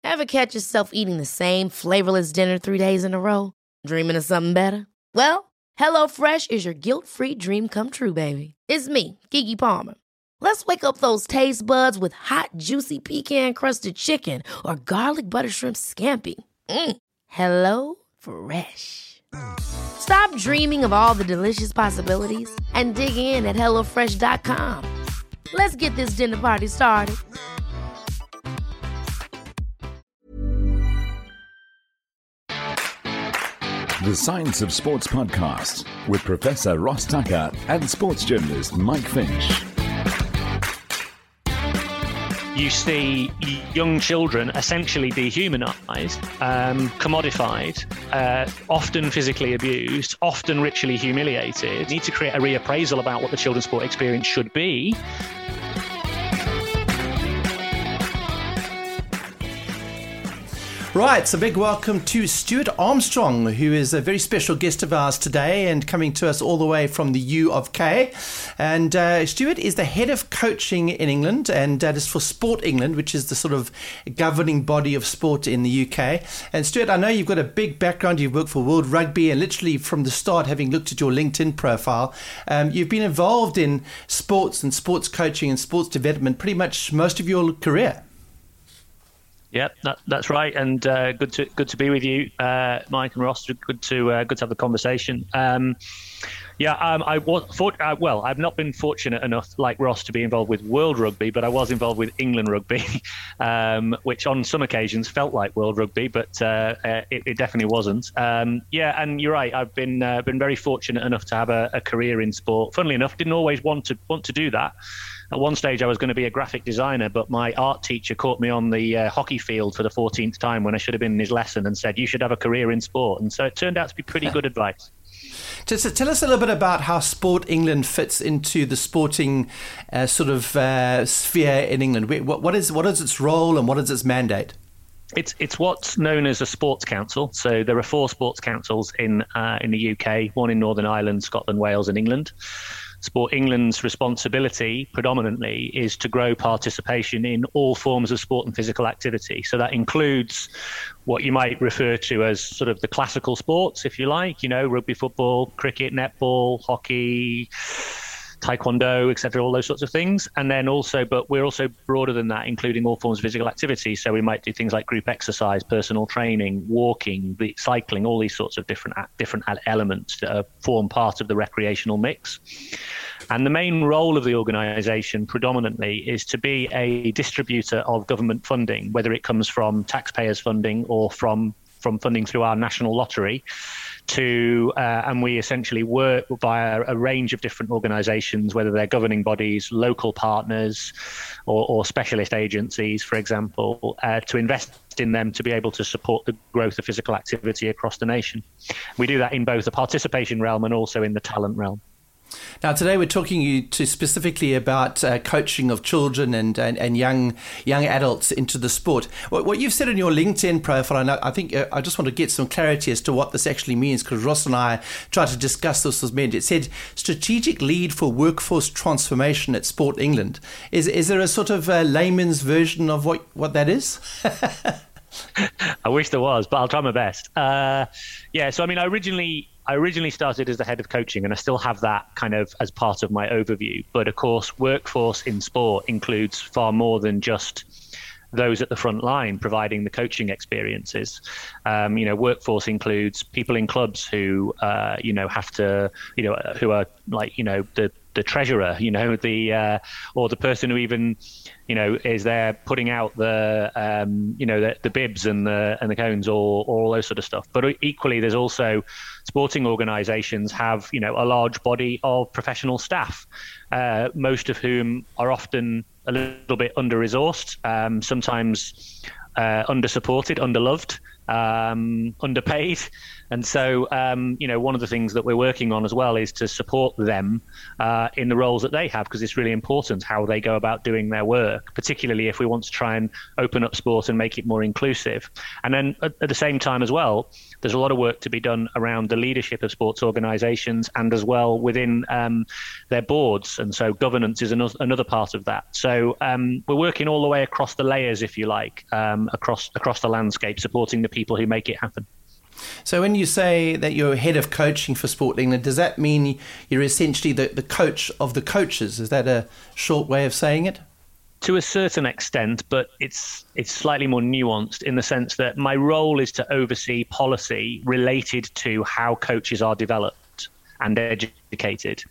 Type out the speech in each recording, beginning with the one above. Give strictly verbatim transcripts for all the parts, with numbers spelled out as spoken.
Ever catch yourself eating the same flavorless dinner three days in a row? Dreaming of something better? Well, HelloFresh is your guilt-free dream come true, baby. It's me, Keke Palmer. Let's wake up those taste buds with hot, juicy pecan-crusted chicken or garlic butter shrimp scampi. Mm. Hello Fresh. Stop dreaming of all the delicious possibilities and dig in at hello fresh dot com. Let's get this dinner party started. The Science of Sports podcast with Professor Ross Tucker and sports journalist Mike Finch. You see young children essentially dehumanized, um, commodified, uh, often physically abused, often ritually humiliated. You need to create a reappraisal about what the children's sport experience should be. Right, so big welcome to Stuart Armstrong, who is a very special guest of ours today and coming to us all the way from the U of K. And uh, Stuart is the head of coaching in England, and that is for Sport England, which is the sort of governing body of sport in the U K. And Stuart, I know you've got a big background. You've worked for World Rugby, and literally from the start, having looked at your LinkedIn profile, um, you've been involved in sports and sports coaching and sports development pretty much most of your career. Yep, that, that's right, and uh, good to good to be with you, uh, Mike and Ross. Good to uh, good to have the conversation. Um, yeah, um, I was for, uh, well. I've not been fortunate enough, like Ross, to be involved with World Rugby, but I was involved with England Rugby, um, which on some occasions felt like World Rugby, but uh, uh, it, it definitely wasn't. Um, yeah, and you're right. I've been uh, been very fortunate enough to have a, a career in sport. Funnily enough, didn't always want to want to do that. At one stage, I was going to be a graphic designer, but my art teacher caught me on the uh, hockey field for the fourteenth time when I should have been in his lesson and said, you should have a career in sport. And so it turned out to be pretty good advice. Just tell us a little bit about how Sport England fits into the sporting uh, sort of uh, sphere in England. What, what is what is its role and what is its mandate? It's it's what's known as a sports council. So there are four sports councils in uh, in the U K, one in Northern Ireland, Scotland, Wales and England. Sport England's responsibility predominantly is to grow participation in all forms of sport and physical activity. So that includes what you might refer to as sort of the classical sports, if you like, you know, rugby, football, cricket, netball, hockey, taekwondo, et cetera, all those sorts of things. And then also, but we're also broader than that, including all forms of physical activity. So we might do things like group exercise, personal training, walking, cycling, all these sorts of different different elements that are, form part of the recreational mix. And the main role of the organisation predominantly is to be a distributor of government funding, whether it comes from taxpayers' funding or from, from funding through our national lottery. To uh, and we essentially work via a range of different organisations, whether they're governing bodies, local partners, or, or specialist agencies, for example, uh, to invest in them to be able to support the growth of physical activity across the nation. We do that in both the participation realm and also in the talent realm. Now, today we're talking you to specifically about uh, coaching of children and, and, and young young adults into the sport. What, what you've said in your LinkedIn profile, and I, I think uh, I just want to get some clarity as to what this actually means, because Ross and I tried to discuss this with men. It said strategic lead for workforce transformation at Sport England. Is is there a sort of uh, layman's version of what, what that is? I wish there was, but I'll try my best. Uh, yeah, so I mean, I originally... I originally started as the head of coaching, and I still have that kind of as part of my overview. But of course, workforce in sport includes far more than just those at the front line providing the coaching experiences. Um, you know, workforce includes people in clubs who, uh, you know, have to, you know, who are like, you know, the the treasurer, you know, the uh, or the person who even, you know, is there putting out the, um, you know, the, the bibs and the and the cones, or, or all those sort of stuff. But equally, there's also sporting organisations have, you know, a large body of professional staff, uh, most of whom are often a little bit under-resourced, um, sometimes uh, under-supported, under-loved. um, underpaid. And so, um, you know, one of the things that we're working on as well is to support them uh, in the roles that they have, because it's really important how they go about doing their work, particularly if we want to try and open up sport and make it more inclusive. And then at, at the same time as well, there's a lot of work to be done around the leadership of sports organisations and as well within um, their boards. And so governance is another, another part of that. So um, we're working all the way across the layers, if you like, um, across across the landscape, supporting the people who make it happen. So when you say that you're head of coaching for Sport England, does that mean you're essentially the, the coach of the coaches? Is that a short way of saying it? To a certain extent, but it's it's slightly more nuanced in the sense that my role is to oversee policy related to how coaches are developed and educated.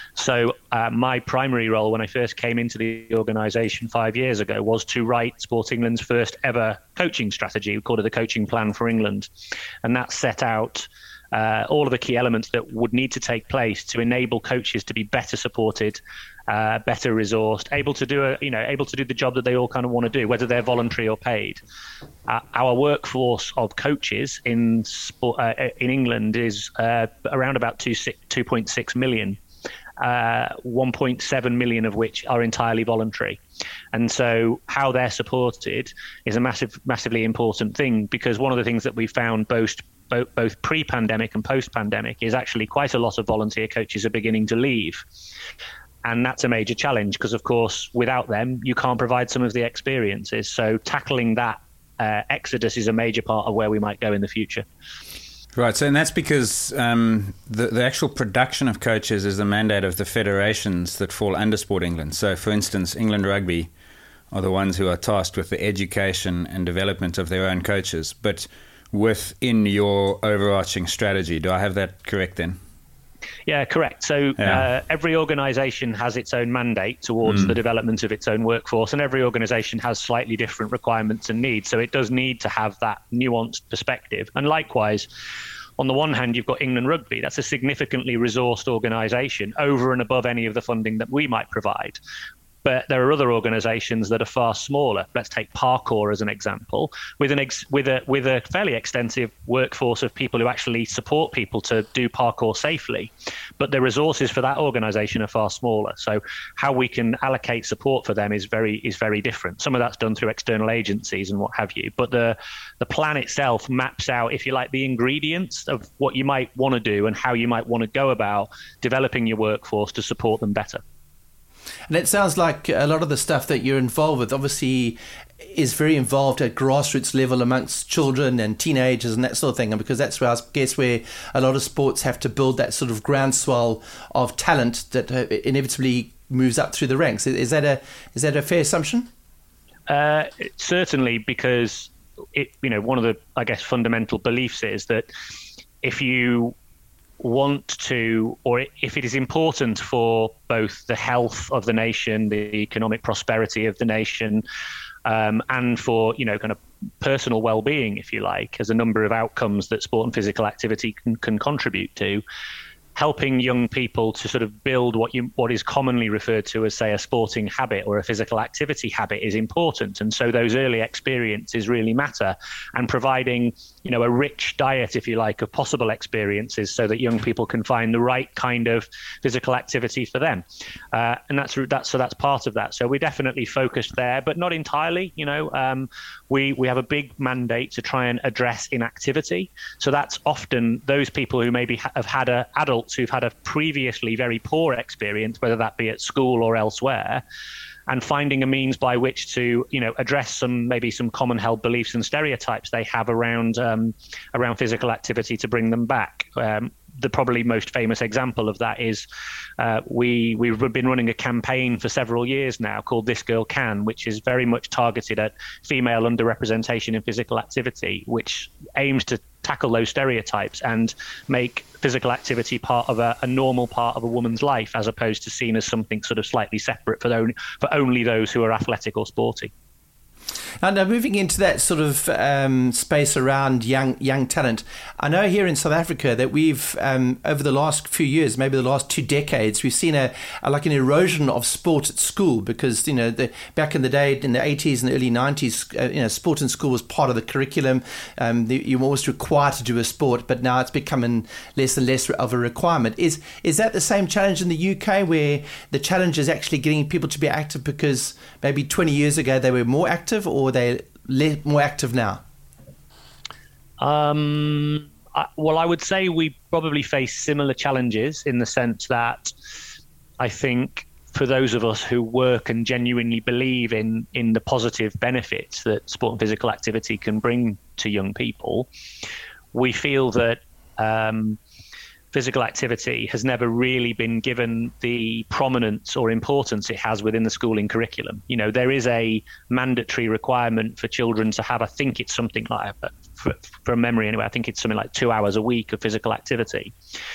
So uh, my primary role when I first came into the organisation five years ago was to write Sport England's first ever coaching strategy. We called it the Coaching Plan for England. And that set out uh, all of the key elements that would need to take place to enable coaches to be better supported, uh, better resourced, able to do a, you know, able to do the job that they all kind of want to do, whether they're voluntary or paid. Uh, our workforce of coaches in sport, uh, in England is uh, around about two point six million. Uh, one point seven million of which are entirely voluntary. And so how they're supported is a massive, massively important thing, because one of the things that we found both, both, both pre-pandemic and post-pandemic is actually quite a lot of volunteer coaches are beginning to leave. And that's a major challenge because, of course, without them, you can't provide some of the experiences. So tackling that uh, exodus is a major part of where we might go in the future. Right, so and that's because um, the, the actual production of coaches is the mandate of the federations that fall under Sport England. So, for instance, England Rugby are the ones who are tasked with the education and development of their own coaches. But within your overarching strategy, do I have that correct then? Yeah, correct. So Yeah. uh, every organisation has its own mandate towards Mm. the development of its own workforce, and every organisation has slightly different requirements and needs. So it does need to have that nuanced perspective. And likewise, on the one hand, you've got England Rugby. That's a significantly resourced organisation over and above any of the funding that we might provide. But there are other organisations that are far smaller. Let's take Parkour as an example, with an ex- with a with a fairly extensive workforce of people who actually support people to do parkour safely. But the resources for that organisation are far smaller. So how we can allocate support for them is very is very different. Some of that's done through external agencies and what have you. But the the plan itself maps out, if you like, the ingredients of what you might want to do and how you might want to go about developing your workforce to support them better. And it sounds like a lot of the stuff that you're involved with obviously is very involved at grassroots level amongst children and teenagers and that sort of thing. And because that's where I guess where a lot of sports have to build that sort of groundswell of talent that inevitably moves up through the ranks. Is that a is that a fair assumption? Uh, certainly, because it, you know, one of the, I guess, fundamental beliefs is that if you want to, or if it is important for both the health of the nation, the economic prosperity of the nation, um, and for, you know, kind of personal well-being, if you like, as a number of outcomes that sport and physical activity can, can contribute to, helping young people to sort of build what you what is commonly referred to as, say, a sporting habit or a physical activity habit is important. And so those early experiences really matter, and providing, you know, a rich diet, if you like, of possible experiences so that young people can find the right kind of physical activity for them. Uh, and that's that's so that's part of that. So we're definitely focused there, but not entirely. You know, um, we we have a big mandate to try and address inactivity. So that's often those people who maybe ha- have had a adult who've had a previously very poor experience, whether that be at school or elsewhere, and finding a means by which to, you know, address some maybe some common held beliefs and stereotypes they have around um, around physical activity to bring them back. Um, the probably most famous example of that is uh, we we've been running a campaign for several years now called This Girl Can, which is very much targeted at female underrepresentation in physical activity, which aims to tackle those stereotypes and make physical activity part of a, a normal part of a woman's life, as opposed to seen as something sort of slightly separate for, the only, for only those who are athletic or sporty. And now moving into that sort of um, space around young young talent, I know here in South Africa that we've, um, over the last few years, maybe the last two decades, we've seen a, a like an erosion of sport at school because, you know, the, back in the day, in the eighties and the early nineties, uh, you know, sport in school was part of the curriculum. Um, the, you were always required to do a sport, but now it's becoming less and less of a requirement. Is, is that the same challenge in the U K where the challenge is actually getting people to be active because maybe twenty years ago they were more active, or are they le- more active now? Um, I, well, I would say we probably face similar challenges in the sense that I think for those of us who work and genuinely believe in, in the positive benefits that sport and physical activity can bring to young people, we feel that um, physical activity has never really been given the prominence or importance it has within the schooling curriculum. You know, there is a mandatory requirement for children to have, I think it's something like, for, from memory anyway, I think it's something like two hours a week of physical activity.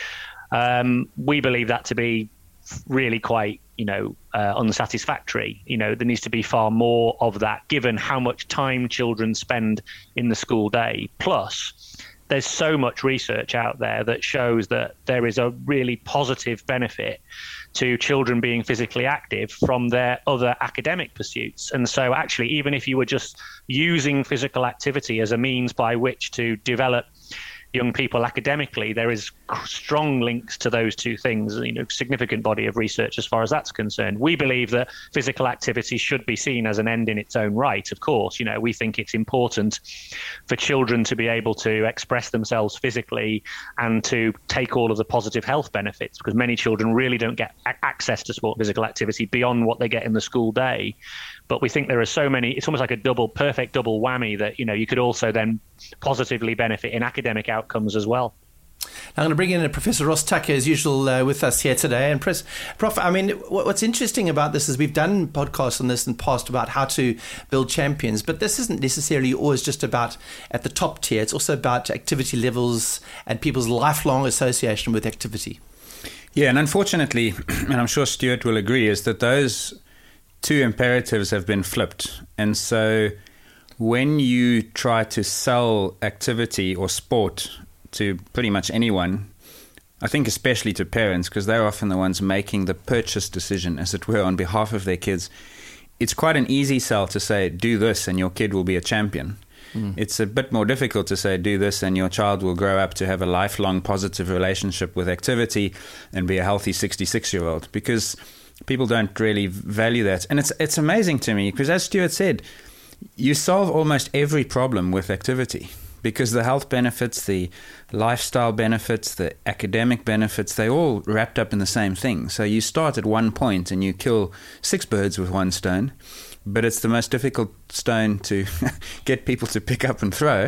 Um, we believe that to be really quite, you know, uh, unsatisfactory. You know, there needs to be far more of that given how much time children spend in the school day. Plus, there's so much research out there that shows that there is a really positive benefit to children being physically active from their other academic pursuits. And so actually, even if you were just using physical activity as a means by which to develop young people academically, there is strong links to those two things, you know, significant body of research as far as that's concerned. We believe that physical activity should be seen as an end in its own right, of course. You know, we think it's important for children to be able to express themselves physically and to take all of the positive health benefits, because many children really don't get a- access to sport physical activity beyond what they get in the school day. But we think there are so many, it's almost like a double, perfect double whammy that, you know, you could also then positively benefit in academic outcomes as well. I'm going to bring in Professor Ross Tucker, as usual, uh, with us here today. And Prof, Prof, I mean, what's interesting about this is we've done podcasts on this in the past about how to build champions, but this isn't necessarily always just about at the top tier. It's also about activity levels and people's lifelong association with activity. Yeah, and unfortunately, and I'm sure Stuart will agree, is that those two imperatives have been flipped. And so when you try to sell activity or sport to pretty much anyone, I think especially to parents, because they're often the ones making the purchase decision, as it were, on behalf of their kids, it's quite an easy sell to say, do this and your kid will be a champion. Mm. It's a bit more difficult to say, do this and your child will grow up to have a lifelong positive relationship with activity and be a healthy sixty-six-year-old, because people don't really value that. And it's it's amazing to me, because as Stuart said, you solve almost every problem with activity, because the health benefits, the lifestyle benefits, the academic benefits, they all wrapped up in the same thing. So you start at one point and you kill six birds with one stone, but it's the most difficult stone to get people to pick up and throw.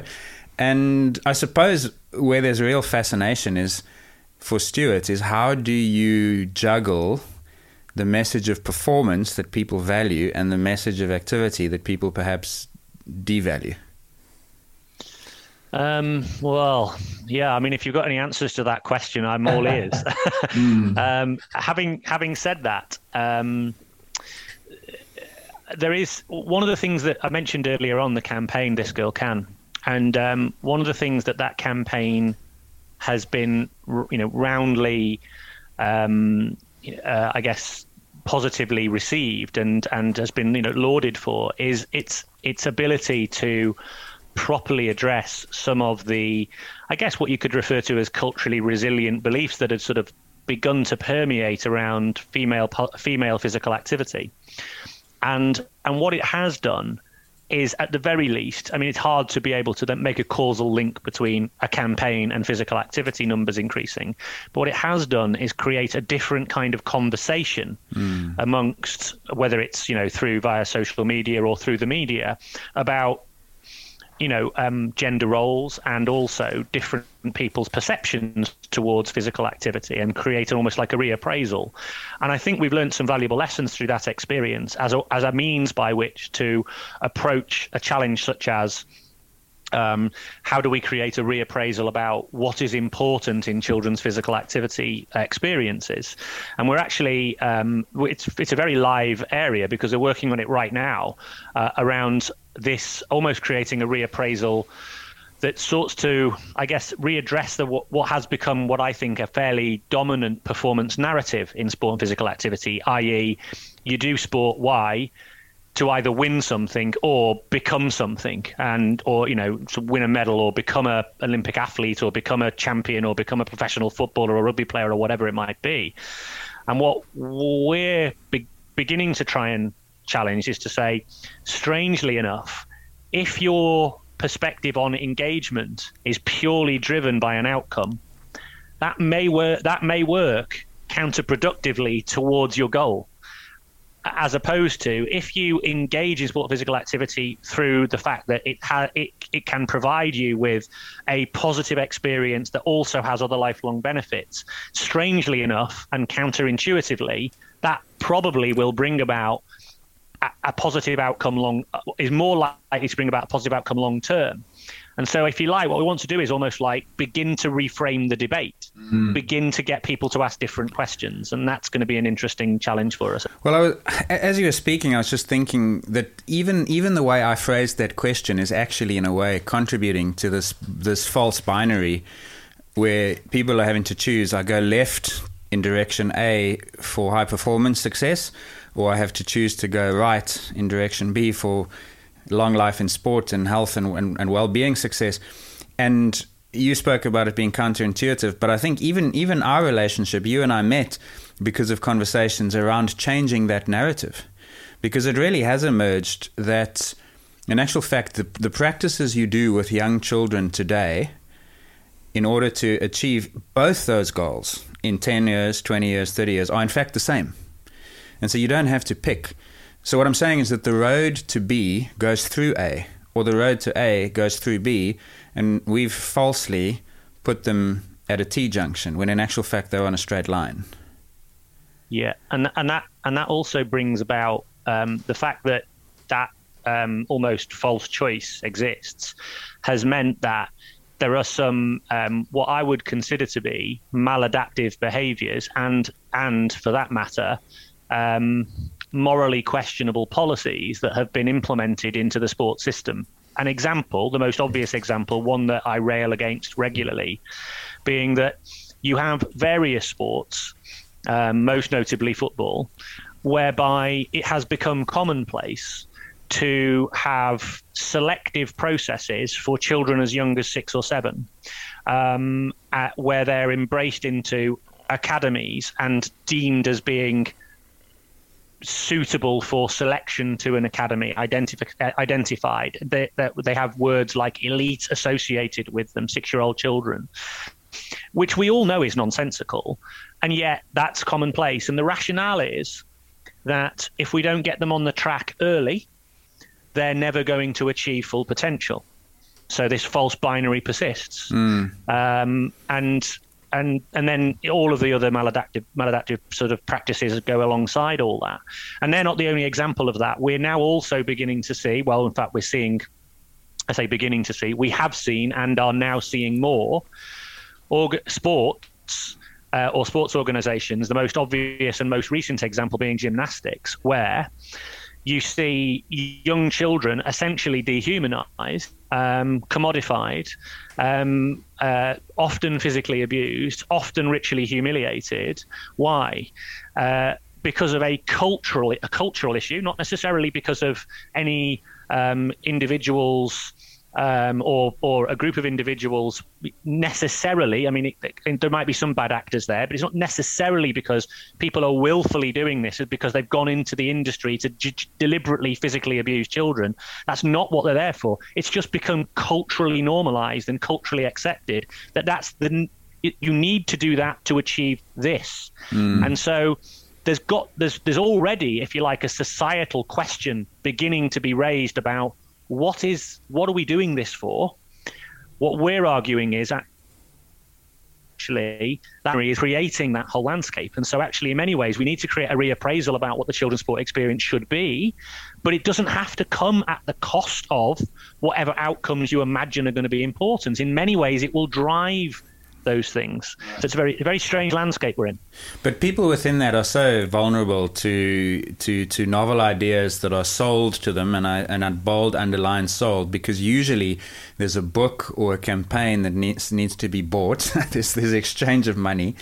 And I suppose where there's real fascination is, for Stuart, is how do you juggle the message of performance that people value and the message of activity that people perhaps devalue? Um, well, yeah, I mean, if you've got any answers to that question, I'm all ears. mm. um, having having said that, um, there is one of the things that I mentioned earlier on, the campaign This Girl Can. And um, one of the things that that campaign has been, you know, roundly um Uh, I guess positively received and and has been, you know, lauded for is its its ability to properly address some of the, I guess, what you could refer to as culturally resilient beliefs that had sort of begun to permeate around female female physical activity. And and what it has done is, at the very least, I mean, it's hard to be able to then make a causal link between a campaign and physical activity numbers increasing. But what it has done is create a different kind of conversation mm. amongst, whether it's, you know, through via social media or through the media, about, you know, um, gender roles and also different people's perceptions towards physical activity, and create almost like a reappraisal. And I think we've learned some valuable lessons through that experience as a, as a means by which to approach a challenge such as um, how do we create a reappraisal about what is important in children's physical activity experiences. And we're actually, um, it's, it's a very live area because we're working on it right now uh, around this almost creating a reappraisal that sorts to, I guess, readdress the what, what has become what I think a fairly dominant performance narrative in sport and physical activity, that is, you do sport, why? To either win something or become something, and or you know to win a medal or become a Olympic athlete or become a champion or become a professional footballer or rugby player or whatever it might be. And what we're be- beginning to try and challenge is to say, strangely enough, if your perspective on engagement is purely driven by an outcome, that may work. That may work counterproductively towards your goal. As opposed to if you engage in sport physical activity through the fact that it ha- it it can provide you with a positive experience that also has other lifelong benefits, strangely enough and counterintuitively, that probably will bring about a, a positive outcome long is more likely to bring about a positive outcome long term. And so, if you like, what we want to do is almost like begin to reframe the debate, mm. begin to get people to ask different questions. And that's going to be an interesting challenge for us. Well, I was, as you were speaking, I was just thinking that even even the way I phrased that question is actually, in a way, contributing to this this false binary where people are having to choose. I go left in direction A for high performance success, or I have to choose to go right in direction B for long life in sport and health and, and, and well-being success. And you spoke about it being counterintuitive, but I think even even our relationship, you and I met because of conversations around changing that narrative, because it really has emerged that in actual fact the, the practices you do with young children today in order to achieve both those goals in ten years, twenty years, thirty years are in fact the same. And so you don't have to pick. So what I'm saying is that the road to B goes through A, or the road to A goes through B, and we've falsely put them at a T-junction, when in actual fact they're on a straight line. Yeah, and and that and that also brings about um, the fact that that um, almost false choice exists, has meant that there are some um, what I would consider to be maladaptive behaviours, and and for that matter, um, morally questionable policies that have been implemented into the sports system. An example, the most obvious example, one that I rail against regularly, being that you have various sports, um, most notably football, whereby it has become commonplace to have selective processes for children as young as six or seven, um, at, where they're embraced into academies and deemed as being suitable for selection to an academy, identif- identified. They, they, they have words like elite associated with them, six-year-old children, which we all know is nonsensical, and yet that's commonplace. And the rationale is that if we don't get them on the track early, they're never going to achieve full potential. So this false binary persists. Mm. Um, and And and then all of the other maladaptive maladaptive sort of practices go alongside all that. And they're not the only example of that. We're now also beginning to see, well, in fact, we're seeing, I say beginning to see, we have seen and are now seeing more org- sports uh, or sports organizations, the most obvious and most recent example being gymnastics, where you see young children essentially dehumanized, um, commodified, um, uh, often physically abused, often ritually humiliated. Why? Uh, because of a cultural a cultural issue, not necessarily because of any um, individuals um, or or a group of individuals necessarily. I mean, it, it, there might be some bad actors there, but it's not necessarily because people are willfully doing this. It's because they've gone into the industry to j- deliberately physically abuse children. That's not what they're there for. It's just become culturally normalized and culturally accepted that that's the you need to do that to achieve this. Mm. And so there's got there's there's already, if you like, a societal question beginning to be raised about what is what are we doing this for? What we're arguing is actually that is creating that whole landscape. And so actually, in many ways, we need to create a reappraisal about what the children's sport experience should be, but it doesn't have to come at the cost of whatever outcomes you imagine are going to be important. In many ways, it will drive those things. So it's a very, a very strange landscape we're in. But people within that are so vulnerable to to to novel ideas that are sold to them, and I and I bold underline sold, because usually there's a book or a campaign that needs needs to be bought. there's there's exchange of money.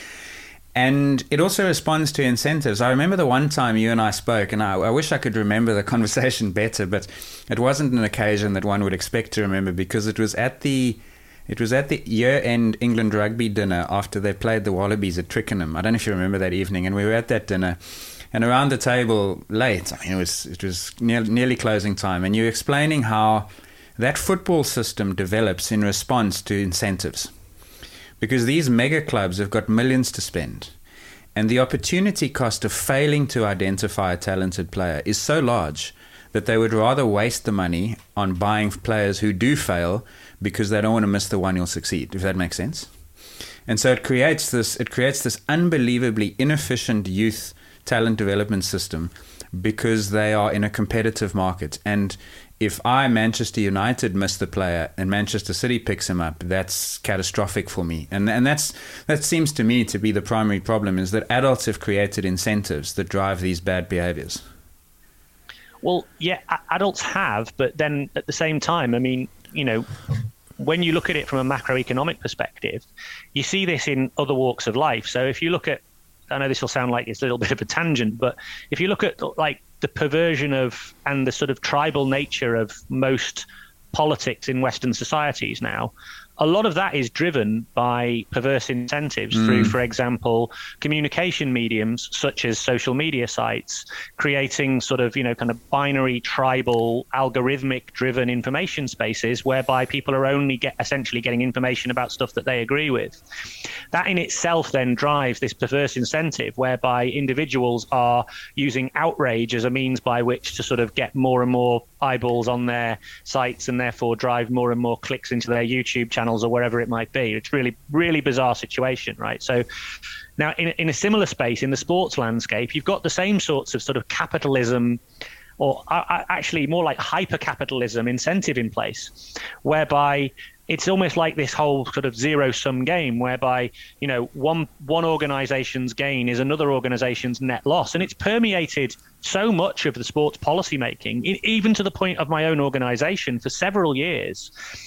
And it also responds to incentives. I remember the one time you and I spoke, and I, I wish I could remember the conversation better, but it wasn't an occasion that one would expect to remember, because it was at the it was at the year-end England rugby dinner after they played the Wallabies at Twickenham. I don't know if you remember that evening, and we were at that dinner, and around the table late, I mean, it was it was near, nearly closing time, and you were explaining how that football system develops in response to incentives. Because these mega clubs have got millions to spend, and the opportunity cost of failing to identify a talented player is so large that they would rather waste the money on buying players who do fail because they don't want to miss the one who'll succeed, if that makes sense. And so it creates this it creates this unbelievably inefficient youth talent development system, because they are in a competitive market. And if I, Manchester United, miss the player and Manchester City picks him up, that's catastrophic for me. And and that's that seems to me to be the primary problem, is that adults have created incentives that drive these bad behaviors. Well, yeah, adults have, but then at the same time, I mean, you know, when you look at it from a macroeconomic perspective, you see this in other walks of life. So if you look at, I know this will sound like it's a little bit of a tangent, but if you look at like the perversion of and the sort of tribal nature of most politics in Western societies now, a lot of that is driven by perverse incentives mm. through, for example, communication mediums such as social media sites, creating sort of, you know, kind of binary, tribal, algorithmic driven information spaces whereby people are only get essentially getting information about stuff that they agree with. That in itself then drives this perverse incentive whereby individuals are using outrage as a means by which to sort of get more and more eyeballs on their sites and therefore drive more and more clicks into their YouTube channels or wherever it might be. It's really, really bizarre situation, right? So now in, in a similar space in the sports landscape, you've got the same sorts of sort of capitalism, or uh, actually more like hyper-capitalism incentive in place, whereby it's almost like this whole sort of zero-sum game whereby, you know, one one organization's gain is another organization's net loss. And it's permeated so much of the sports policy making, even to the point of my own organization for several years.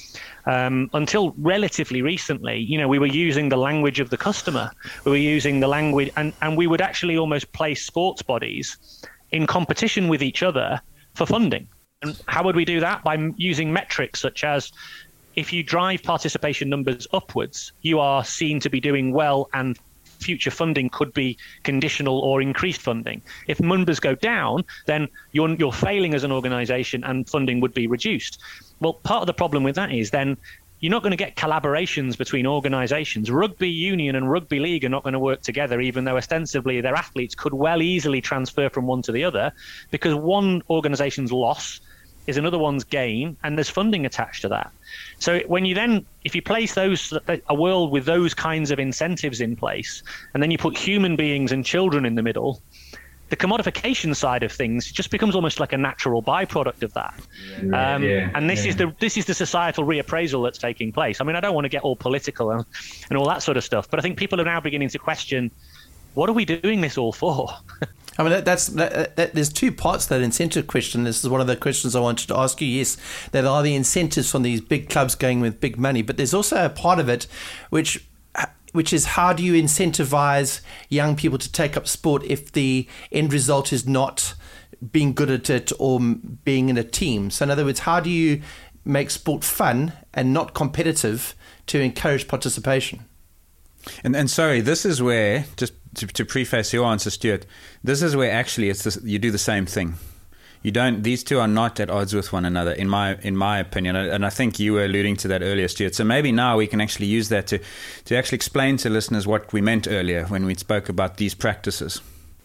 Um, until relatively recently, you know, we were using the language of the customer. We were using the language, and, and we would actually almost place sports bodies in competition with each other for funding. And how would we do that? By using metrics such as, if you drive participation numbers upwards, you are seen to be doing well, and future funding could be conditional or increased funding. If numbers go down, then you're you're failing as an organization and funding would be reduced. Well, part of the problem with that is then you're not going to get collaborations between organizations. Rugby union and rugby league are not going to work together, even though ostensibly their athletes could well easily transfer from one to the other, because one organization's loss is another one's gain, and there's funding attached to that. So when you then, if you place those, a world with those kinds of incentives in place, and then you put human beings and children in the middle, the commodification side of things just becomes almost like a natural byproduct of that. Yeah, um, yeah, and this yeah. is the this is the societal reappraisal that's taking place. I mean, I don't want to get all political and, and all that sort of stuff, but I think people are now beginning to question, what are we doing this all for? I mean, that, that's that, that, there's two parts to that incentive question. This is one of the questions I wanted to ask you. Yes, there are the incentives from these big clubs going with big money, but there's also a part of it which which is, how do you incentivize young people to take up sport if the end result is not being good at it or being in a team? So in other words, how do you make sport fun and not competitive to encourage participation? And and sorry, this is where, just to, to preface your answer, Stuart, this is where actually it's this, you do the same thing. You don't; these two are not at odds with one another, in my in my opinion. And I think you were alluding to that earlier, Stuart. So maybe now we can actually use that to to actually explain to listeners what we meant earlier when we spoke about these practices.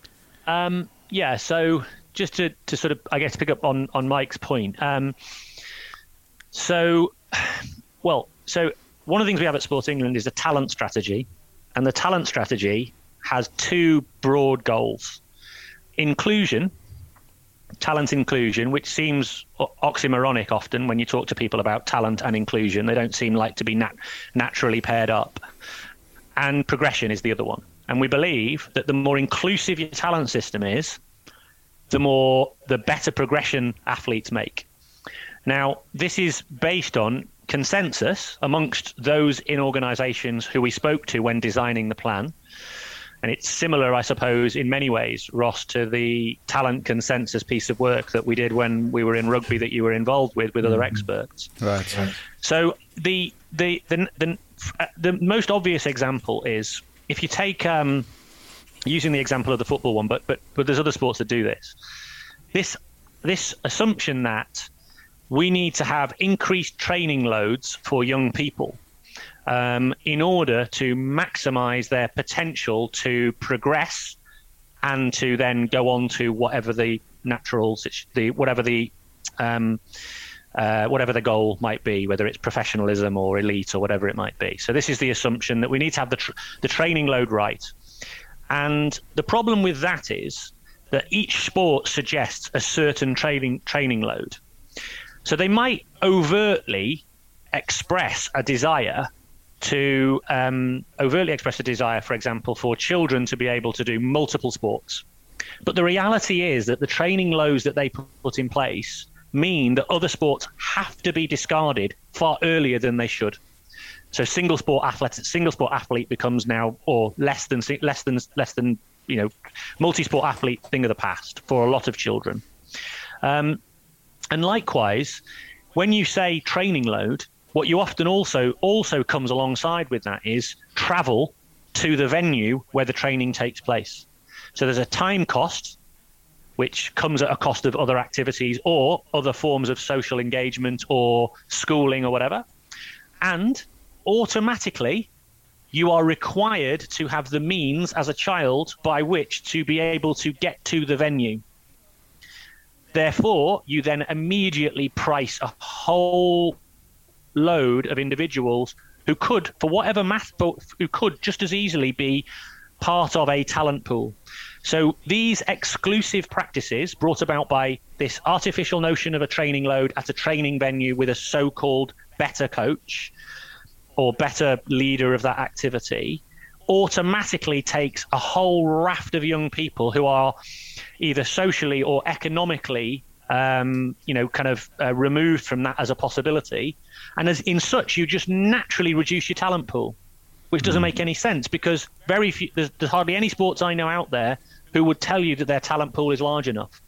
Um, yeah. So just to, to sort of, I guess, pick up on on Mike's point. Um, so, well, so. One of the things we have at Sport England is a talent strategy, and the talent strategy has two broad goals. Inclusion, talent inclusion, which seems oxymoronic often when you talk to people about talent and inclusion. They don't seem like to be nat- naturally paired up. and progression is the other one. And we believe that the more inclusive your talent system is, the more, the better progression athletes make. Now, this is based on consensus amongst those in organisations who we spoke to when designing the plan. And it's similar, I suppose, in many ways, Ross, to the talent consensus piece of work that we did when we were in rugby that you were involved with, with mm-hmm. other experts. Right. right. So the, the, the, the, the most obvious example is, if you take, um, using the example of the football one, but, but, but there's other sports that do this, this, this assumption that we need to have increased training loads for young people um, in order to maximize their potential to progress and to then go on to whatever the natural, the whatever the um, uh, whatever the goal might be, whether it's professionalism or elite or whatever it might be. So this is the assumption that we need to have the tr- the training load right. And the problem with that is that each sport suggests a certain training training load. So they might overtly express a desire to um, overtly express a desire, for example, for children to be able to do multiple sports. But the reality is that the training loads that they put in place mean that other sports have to be discarded far earlier than they should. So single sport athlete, single sport athlete becomes now, or less than less than less than you know, multi-sport athlete thing of the past for a lot of children. Um, And likewise, when you say training load, what you often also also comes alongside with that is travel to the venue where the training takes place. So there's a time cost, which comes at a cost of other activities or other forms of social engagement or schooling or whatever. And automatically, you are required to have the means as a child by which to be able to get to the venue. Therefore, you then immediately price a whole load of individuals who could, for whatever math, who could just as easily be part of a talent pool. So these exclusive practices brought about by this artificial notion of a training load at a training venue with a so-called better coach or better leader of that activity automatically takes a whole raft of young people who are either socially or economically, um, you know, kind of uh, removed from that as a possibility. And as in such, you just naturally reduce your talent pool, which doesn't make any sense because very few, there's, there's hardly any sports I know out there who would tell you that their talent pool is large enough.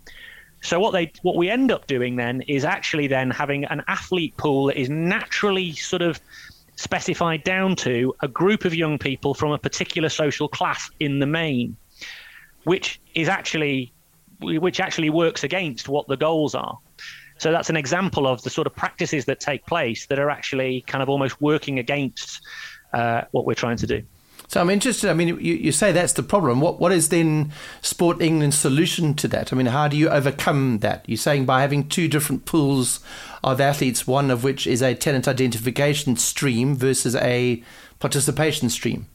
So what they, what we end up doing then is actually then having an athlete pool that is naturally sort of specified down to a group of young people from a particular social class in the main, which is actually which actually works against what the goals are. So that's an example of the sort of practices that take place that are actually kind of almost working against uh, what we're trying to do. So I'm interested, I mean, you, you say that's the problem. What What is then Sport England's solution to that? I mean, how do you overcome that? You're saying by having two different pools of athletes, one of which is a talent identification stream versus a participation stream?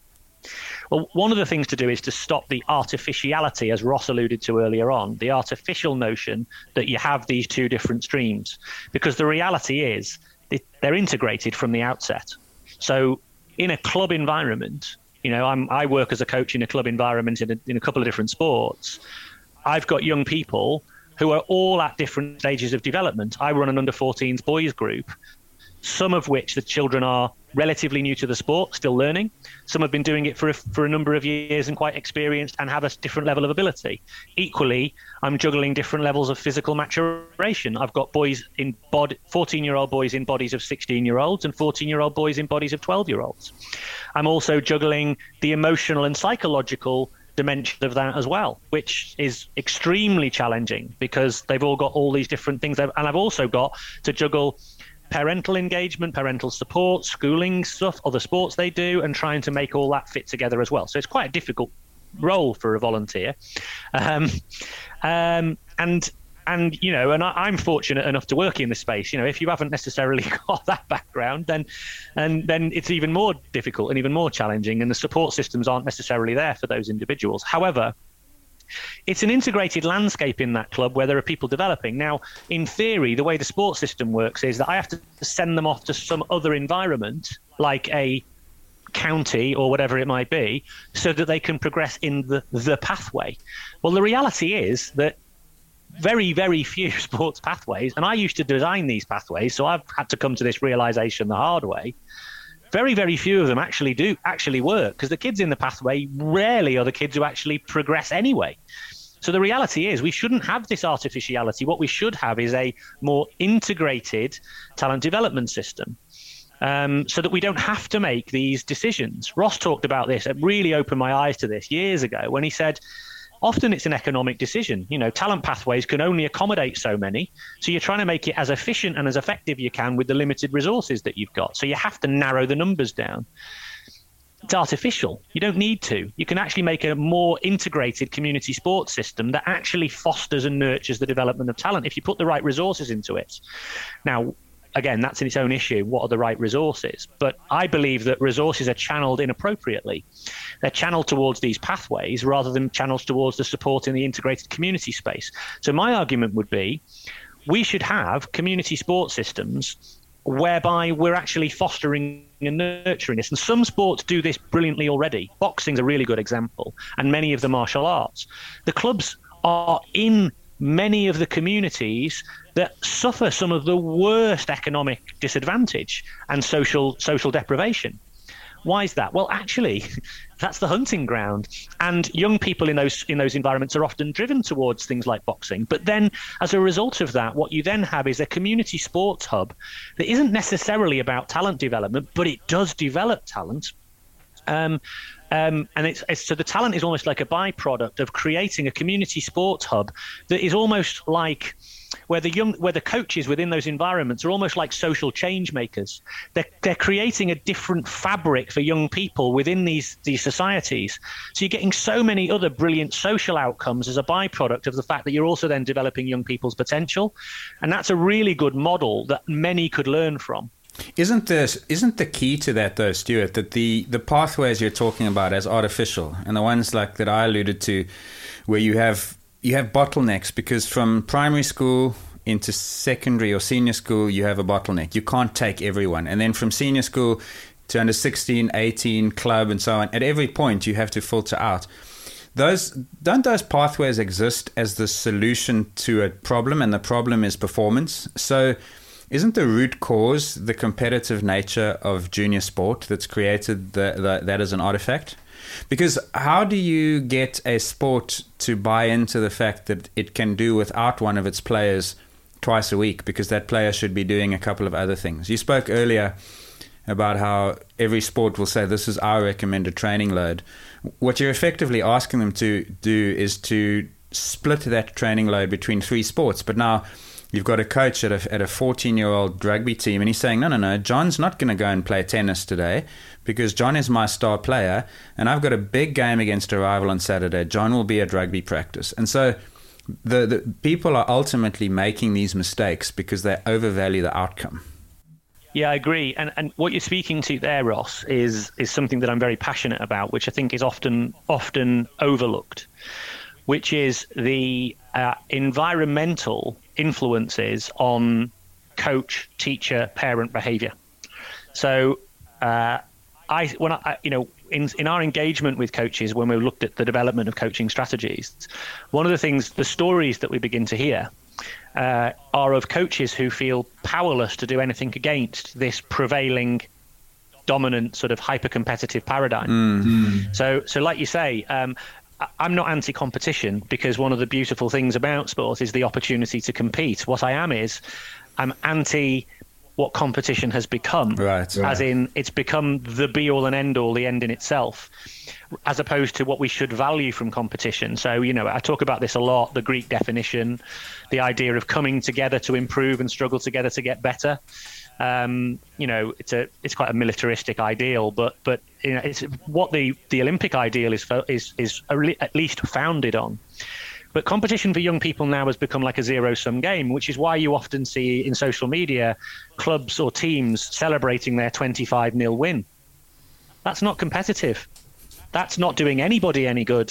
Well, one of the things to do is to stop the artificiality, as Ross alluded to earlier on, the artificial notion that you have these two different streams, because the reality is they're integrated from the outset. So in a club environment, you know, I'm, I work as a coach in a club environment in a, in a couple of different sports. I've got young people who are all at different stages of development. I run an under fourteens boys group, some of which the children are relatively new to the sport, still learning. Some have been doing it for a, for a number of years and quite experienced and have a different level of ability. Equally, I'm juggling different levels of physical maturation. I've got boys in bod, fourteen-year-old boys in bodies of sixteen-year-olds and fourteen-year-old boys in bodies of twelve-year-olds. I'm also juggling the emotional and psychological dimension of that as well, which is extremely challenging because they've all got all these different things. And I've also got to juggle parental engagement, parental support, schooling stuff, other sports they do, and trying to make all that fit together as well. So it's quite a difficult role for a volunteer. Um, um, and, and you know, and I, I'm fortunate enough to work in this space. You know, if you haven't necessarily got that background, then and then it's even more difficult and even more challenging, and the support systems aren't necessarily there for those individuals. However, it's an integrated landscape in that club where there are people developing. Now, in theory, the way the sports system works is that I have to send them off to some other environment, like a county or whatever it might be, so that they can progress in the, the pathway. Well, the reality is that very, very few sports pathways, and I used to design these pathways, so I've had to come to this realization the hard way. Very, very few of them actually do actually work, because the kids in the pathway rarely are the kids who actually progress anyway. So the reality is we shouldn't have this artificiality. What we should have is a more integrated talent development system, um, so that we don't have to make these decisions. Ross talked about this. It really opened my eyes to this years ago when he said, often it's an economic decision. You know, talent pathways can only accommodate so many. So you're trying to make it as efficient and as effective you can with the limited resources that you've got. So you have to narrow the numbers down. It's artificial. You don't need to. You can actually make a more integrated community sports system that actually fosters and nurtures the development of talent if you put the right resources into it. Now, again, that's in its own issue. What are the right resources? But I believe that resources are channeled inappropriately. They're channeled towards these pathways rather than channels towards the support in the integrated community space. So my argument would be we should have community sports systems whereby we're actually fostering and nurturing this. And some sports do this brilliantly already. Boxing's a really good example, and many of the martial arts. The clubs are in many of the communities that suffer some of the worst economic disadvantage and social social deprivation. Why is that? Well, actually, that's the hunting ground. And young people in those in those environments are often driven towards things like boxing. But then, as a result of that, what you then have is a community sports hub that isn't necessarily about talent development, but it does develop talent. Um, um, and it's, it's so the talent is almost like a byproduct of creating a community sports hub that is almost like where the young, where the coaches within those environments are almost like social change makers. They're, they're creating a different fabric for young people within these, these societies. So you're getting so many other brilliant social outcomes as a byproduct of the fact that you're also then developing young people's potential. And that's a really good model that many could learn from. Isn't this isn't the key to that though, Stuart, that the, the pathways you're talking about as artificial, and the ones like that I alluded to, where you have you have bottlenecks, because from primary school into secondary or senior school you have a bottleneck. You can't take everyone, and then from senior school to under sixteen, eighteen, club and so on, at every point you have to filter out. Those don't those pathways exist as the solution to a problem, and the problem is performance? So isn't the root cause the competitive nature of junior sport that's created the, the, that as an artifact? Because how do you get a sport to buy into the fact that it can do without one of its players twice a week, because that player should be doing a couple of other things? You spoke earlier about how every sport will say this is our recommended training load. What you're effectively asking them to do is to split that training load between three sports. But now you've got a coach at a, at a fourteen-year-old rugby team, and he's saying, no, no, no, John's not going to go and play tennis today because John is my star player, and I've got a big game against a rival on Saturday. John will be at rugby practice. And so the, the people are ultimately making these mistakes because they overvalue the outcome. Yeah, I agree. And and what you're speaking to there, Ross, is is something that I'm very passionate about, which I think is often often overlooked, which is the uh, environmental influences on coach, teacher, parent behavior. So uh, I, when I, you know, in, in our engagement with coaches, when we looked at the development of coaching strategies, one of the things, the stories that we begin to hear uh, are of coaches who feel powerless to do anything against this prevailing dominant sort of hyper-competitive paradigm. Mm-hmm. So, so like you say, um, I'm not anti-competition, because one of the beautiful things about sport is the opportunity to compete. What I am is I'm anti what competition has become, right, right. as in it's become the be-all and end-all, the end in itself, as opposed to what we should value from competition. So, you know, I talk about this a lot, the Greek definition, the idea of coming together to improve and struggle together to get better. Um, you know, it's a it's quite a militaristic ideal, but but you know, it's what the, the Olympic ideal is is is at least founded on. But competition for young people now has become like a zero-sum game, which is why you often see in social media clubs or teams celebrating their twenty-five nil win. That's not competitive. That's not doing anybody any good.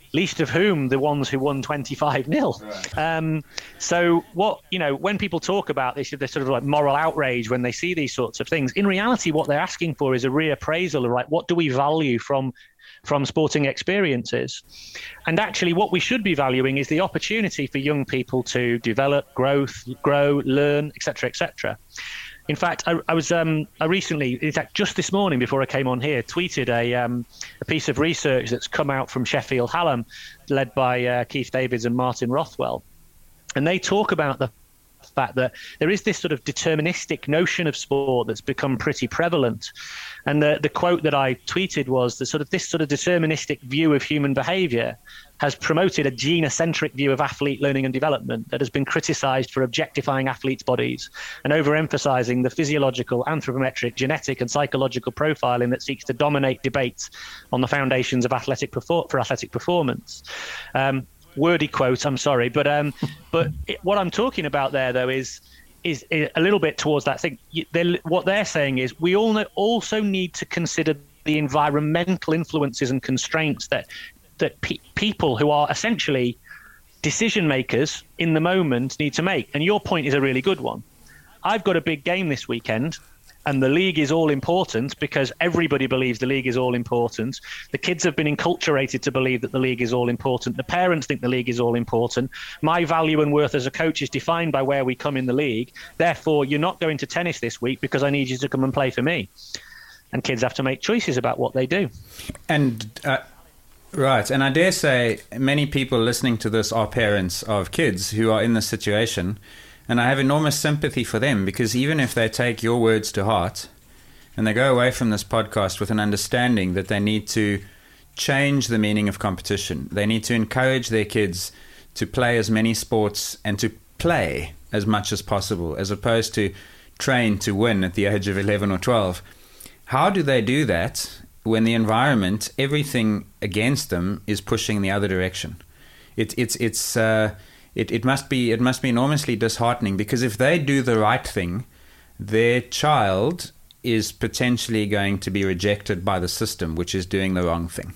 least of whom the ones who won twenty-five nil. Right. Um, so what, you know, when people talk about this, this sort of like moral outrage when they see these sorts of things, in reality, what they're asking for is a reappraisal of like, what do we value from from sporting experiences? And actually what we should be valuing is the opportunity for young people to develop, growth, grow, learn, et cetera, et cetera. In fact, I, I was um, I recently, in fact, just this morning before I came on here, tweeted a um, a piece of research that's come out from Sheffield Hallam, led by uh, Keith Davids and Martin Rothwell. And they talk about the fact that there is this sort of deterministic notion of sport that's become pretty prevalent. And the, the quote that I tweeted was that sort of this sort of deterministic view of human behavior has promoted a genocentric view of athlete learning and development that has been criticized for objectifying athletes' bodies and overemphasizing the physiological, anthropometric, genetic and psychological profiling that seeks to dominate debates on the foundations of athletic perfor- for athletic performance. Um, wordy quote, I'm sorry, but um, but it, what I'm talking about there, though, is is a little bit towards that thing. They're, what they're saying is we all know, also need to consider the environmental influences and constraints that that pe- people who are essentially decision makers in the moment need to make. And your point is a really good one. I've got a big game this weekend, and the league is all important because everybody believes the league is all important. The kids have been enculturated to believe that the league is all important. The parents think the league is all important. My value and worth as a coach is defined by where we come in the league. Therefore, you're not going to tennis this week because I need you to come and play for me. And kids have to make choices about what they do. And uh, right. And I dare say many people listening to this are parents of kids who are in this situation. And I have enormous sympathy for them, because even if they take your words to heart and they go away from this podcast with an understanding that they need to change the meaning of competition, they need to encourage their kids to play as many sports and to play as much as possible, as opposed to train to win at the age of eleven or twelve. How do they do that when the environment, everything against them, is pushing the other direction? It, it's it's uh, it, it must be it must be enormously disheartening, because if they do the right thing, their child is potentially going to be rejected by the system, which is doing the wrong thing.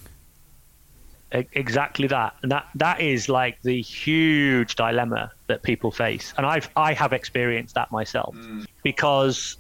Exactly that, and that that is like the huge dilemma that people face, and I've I have experienced that myself, mm. because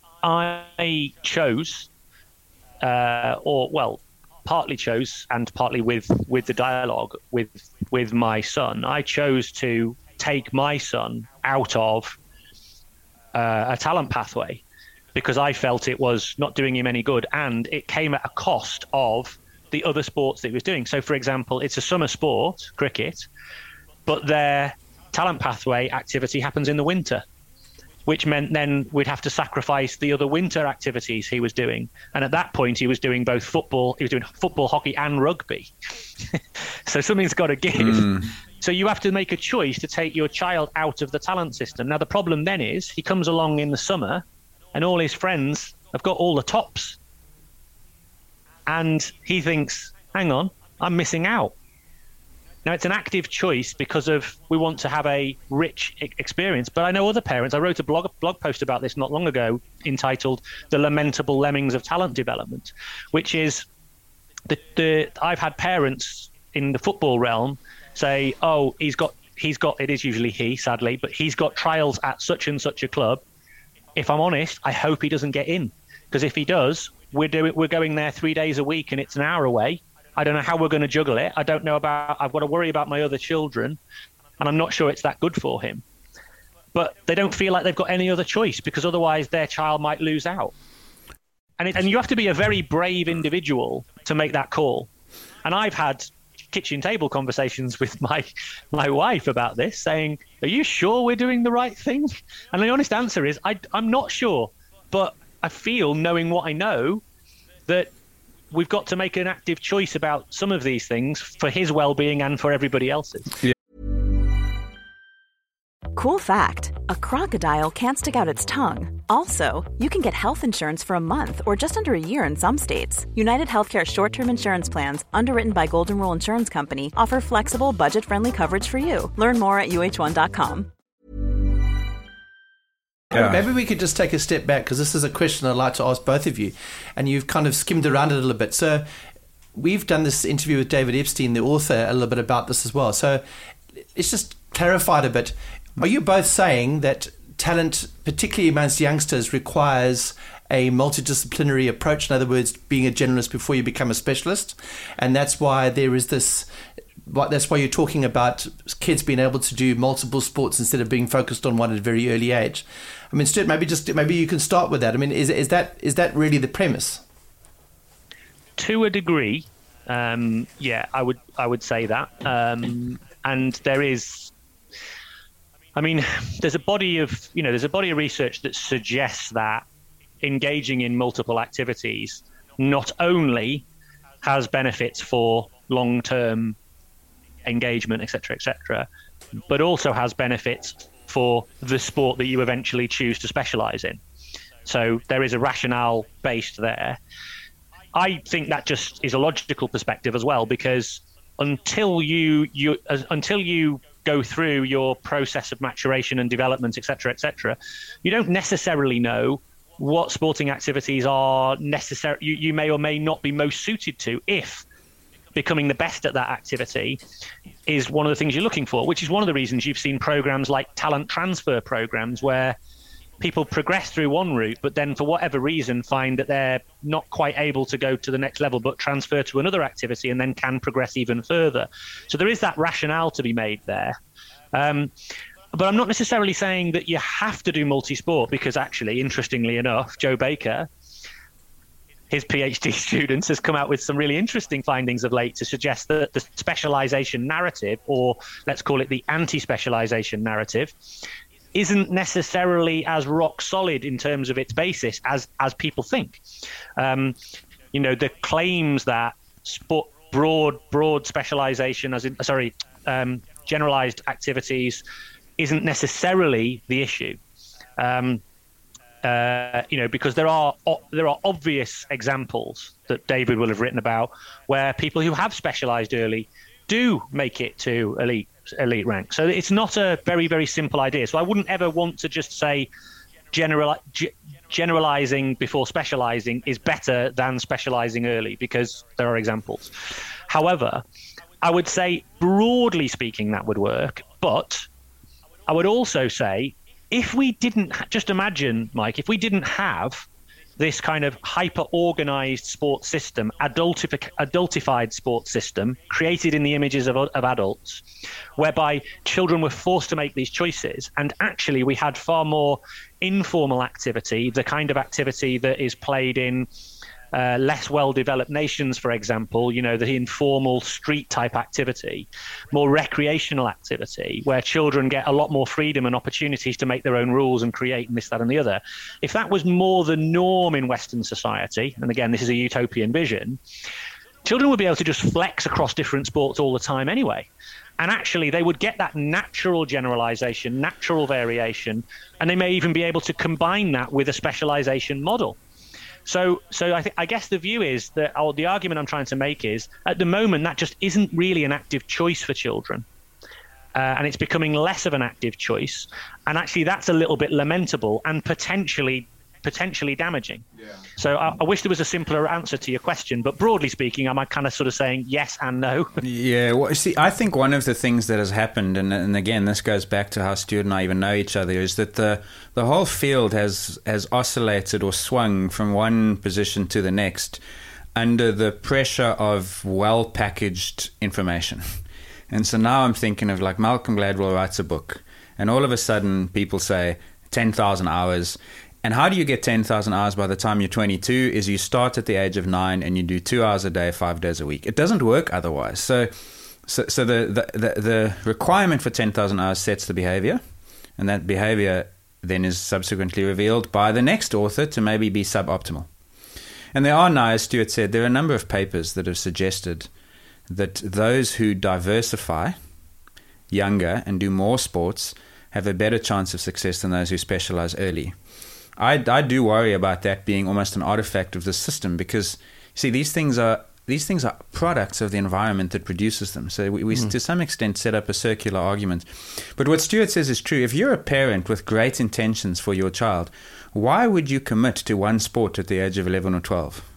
I chose, uh, or well, partly chose, and partly with, with the dialogue with with my son, I chose to take my son out of uh, a talent pathway because I felt it was not doing him any good, and it came at a cost of the other sports that he was doing. So, for example, it's a summer sport, cricket, but their talent pathway activity happens in the winter, which meant then we'd have to sacrifice the other winter activities he was doing. And at that point, he was doing both football, he was doing football, hockey, and rugby. So something's got to give. Mm. So you have to make a choice to take your child out of the talent system. Now, the problem then is he comes along in the summer and all his friends have got all the tops. And he thinks, hang on, I'm missing out. Now, it's an active choice because of we want to have a rich experience. But I know other parents, I wrote a blog blog post about this not long ago entitled The Lamentable Lemmings of Talent Development, which is the, the I've had parents in the football realm say, oh, he's got, he's got, it is usually he, sadly, but he's got trials at such and such a club. If I'm honest, I hope he doesn't get in, because if he does, we're doing, we're going there three days a week and it's an hour away. I don't know how we're going to juggle it. I don't know about, I've got to worry about my other children, and I'm not sure it's that good for him. But they don't feel like they've got any other choice, because otherwise their child might lose out. And it, and you have to be a very brave individual to make that call. And I've had kitchen table conversations with my, my wife about this, saying, are you sure we're doing the right thing? And the honest answer is, I, I'm not sure, but I feel, knowing what I know, that we've got to make an active choice about some of these things for his well-being and for everybody else's. Yeah. Cool fact, a crocodile can't stick out its tongue. Also, you can get health insurance for a month or just under a year in some states. United Healthcare short-term insurance plans, underwritten by Golden Rule Insurance Company, offer flexible, budget-friendly coverage for you. Learn more at U H one dot com. Yeah. Maybe we could just take a step back, because this is a question I'd like to ask both of you, and you've kind of skimmed around it a little bit. So we've done this interview with David Epstein, the author, a little bit about this as well. So let's just clarify it a bit. Are you both saying that talent, particularly amongst youngsters, requires a multidisciplinary approach? In other words, being a generalist before you become a specialist, and that's why there is this. That's why you're talking about kids being able to do multiple sports instead of being focused on one at a very early age. I mean, Stuart, maybe just maybe you can start with that. I mean, is is that is that really the premise? To a degree, um, yeah, I would I would say that, um, and there is. I mean, there's a body of you know there's a body of research that suggests that engaging in multiple activities not only has benefits for long-term engagement, et cetera, et cetera, but also has benefits for the sport that you eventually choose to specialize in. So there is a rationale based there. I think that just is a logical perspective as well, because until you you uh, until you go through your process of maturation and development, et cetera, et cetera, you don't necessarily know what sporting activities are necessary. You, you may or may not be most suited to if becoming the best at that activity is one of the things you're looking for, which is one of the reasons you've seen programs like talent transfer programs where people progress through one route, but then for whatever reason find that they're not quite able to go to the next level, but transfer to another activity and then can progress even further. So there is that rationale to be made there. Um, but I'm not necessarily saying that you have to do multi-sport, because actually, interestingly enough, Joe Baker, his PhD students, has come out with some really interesting findings of late to suggest that the specialization narrative, or let's call it the anti-specialization narrative, isn't necessarily as rock solid in terms of its basis as as people think. Um, you know, the claims that sport, broad broad specialization, as in, sorry, um, generalized activities, isn't necessarily the issue. Um, Uh, you know, because there are there are obvious examples that David will have written about where people who have specialised early do make it to elite elite rank. So it's not a very very simple idea. So I wouldn't ever want to just say general g- generalising before specialising is better than specialising early, because there are examples. However, I would say broadly speaking that would work, but I would also say, if we didn't, just imagine, Mike, if we didn't have this kind of hyper-organized sports system, adultific, adultified sports system, created in the images of, of adults, whereby children were forced to make these choices, and actually we had far more informal activity, the kind of activity that is played in Uh, less well-developed nations, for example, you know, the informal street-type activity, more recreational activity, where children get a lot more freedom and opportunities to make their own rules and create and this, that, and the other. If that was more the norm in Western society, and again, this is a utopian vision, children would be able to just flex across different sports all the time anyway. And actually, they would get that natural generalization, natural variation, and they may even be able to combine that with a specialization model. So, so I, th- I guess the view is that, or the argument I'm trying to make is, at the moment, that just isn't really an active choice for children. Uh, and it's becoming less of an active choice. And actually, that's a little bit lamentable and potentially potentially damaging. Yeah. So I, I wish there was a simpler answer to your question. But broadly speaking, am I kind of sort of saying yes and no? Yeah, well, see, I think one of the things that has happened, and, and again, this goes back to how Stuart and I even know each other, is that the the whole field has has oscillated or swung from one position to the next under the pressure of well-packaged information. And so now I'm thinking of, like, Malcolm Gladwell writes a book, and all of a sudden people say ten thousand hours. And how do you get ten thousand hours by the time you're twenty-two is you start at the age of nine and you do two hours a day, five days a week. It doesn't work otherwise. So so, so the, the, the, the requirement for ten thousand hours sets the behavior, and that behavior then is subsequently revealed by the next author to maybe be suboptimal. And there are now, as Stuart said, there are a number of papers that have suggested that those who diversify younger and do more sports have a better chance of success than those who specialize early. I, I do worry about that being almost an artifact of the system, because, see, these things are these things are products of the environment that produces them. So we, we mm. to some extent, set up a circular argument. But what Stuart says is true. If you're a parent with great intentions for your child, why would you commit to one sport at the age of eleven or twelve?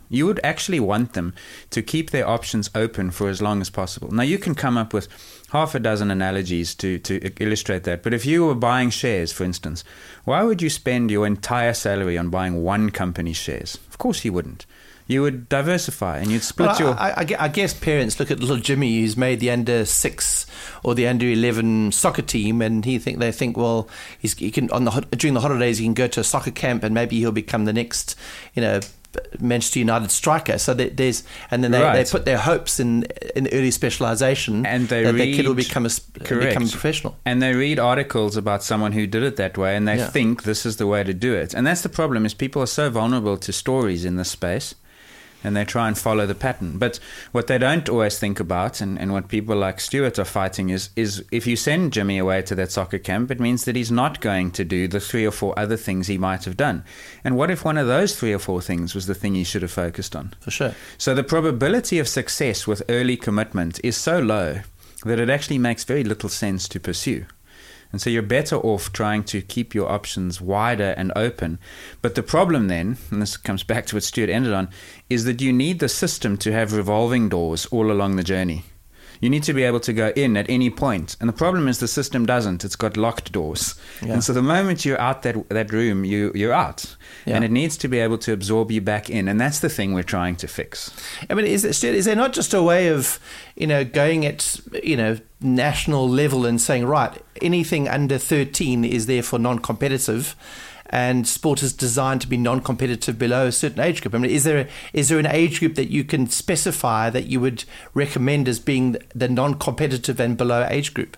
You would actually want them to keep their options open for as long as possible. Now, you can come up with half a dozen analogies to, to illustrate that. But if you were buying shares, for instance, why would you spend your entire salary on buying one company's shares? Of course you wouldn't. You would diversify and you'd split well, your... I, I, I guess parents look at little Jimmy who's made the under six or the under eleven soccer team, and he think they think, well, he's, he can on the during the holidays he can go to a soccer camp and maybe he'll become the next, you know, Manchester United striker. So that there's and then they, right. they put their hopes in in early specialisation, and they that read, their kid will become a correct. become a professional. And they read articles about someone who did it that way, and they yeah. think this is the way to do it. And that's the problem: is people are so vulnerable to stories in this space, and they try and follow the pattern. But what they don't always think about, and, and what people like Stuart are fighting, is, is if you send Jimmy away to that soccer camp, it means that he's not going to do the three or four other things he might have done. And what if one of those three or four things was the thing he should have focused on? For sure. So the probability of success with early commitment is so low that it actually makes very little sense to pursue. And so you're better off trying to keep your options wider and open. But the problem then, and this comes back to what Stuart ended on, is that you need the system to have revolving doors all along the journey. You need to be able to go in at any point. And the problem is the system doesn't. It's got locked doors. Yeah. And so the moment you're out that that room, you, you're out. Yeah. And it needs to be able to absorb you back in. And that's the thing we're trying to fix. I mean, is, it, is there not just a way of, you know, going at, you know, national level and saying, right, anything under thirteen is therefore non-competitive, and sport is designed to be non-competitive below a certain age group? I mean, is there a, is there an age group that you can specify that you would recommend as being the non-competitive and below age group?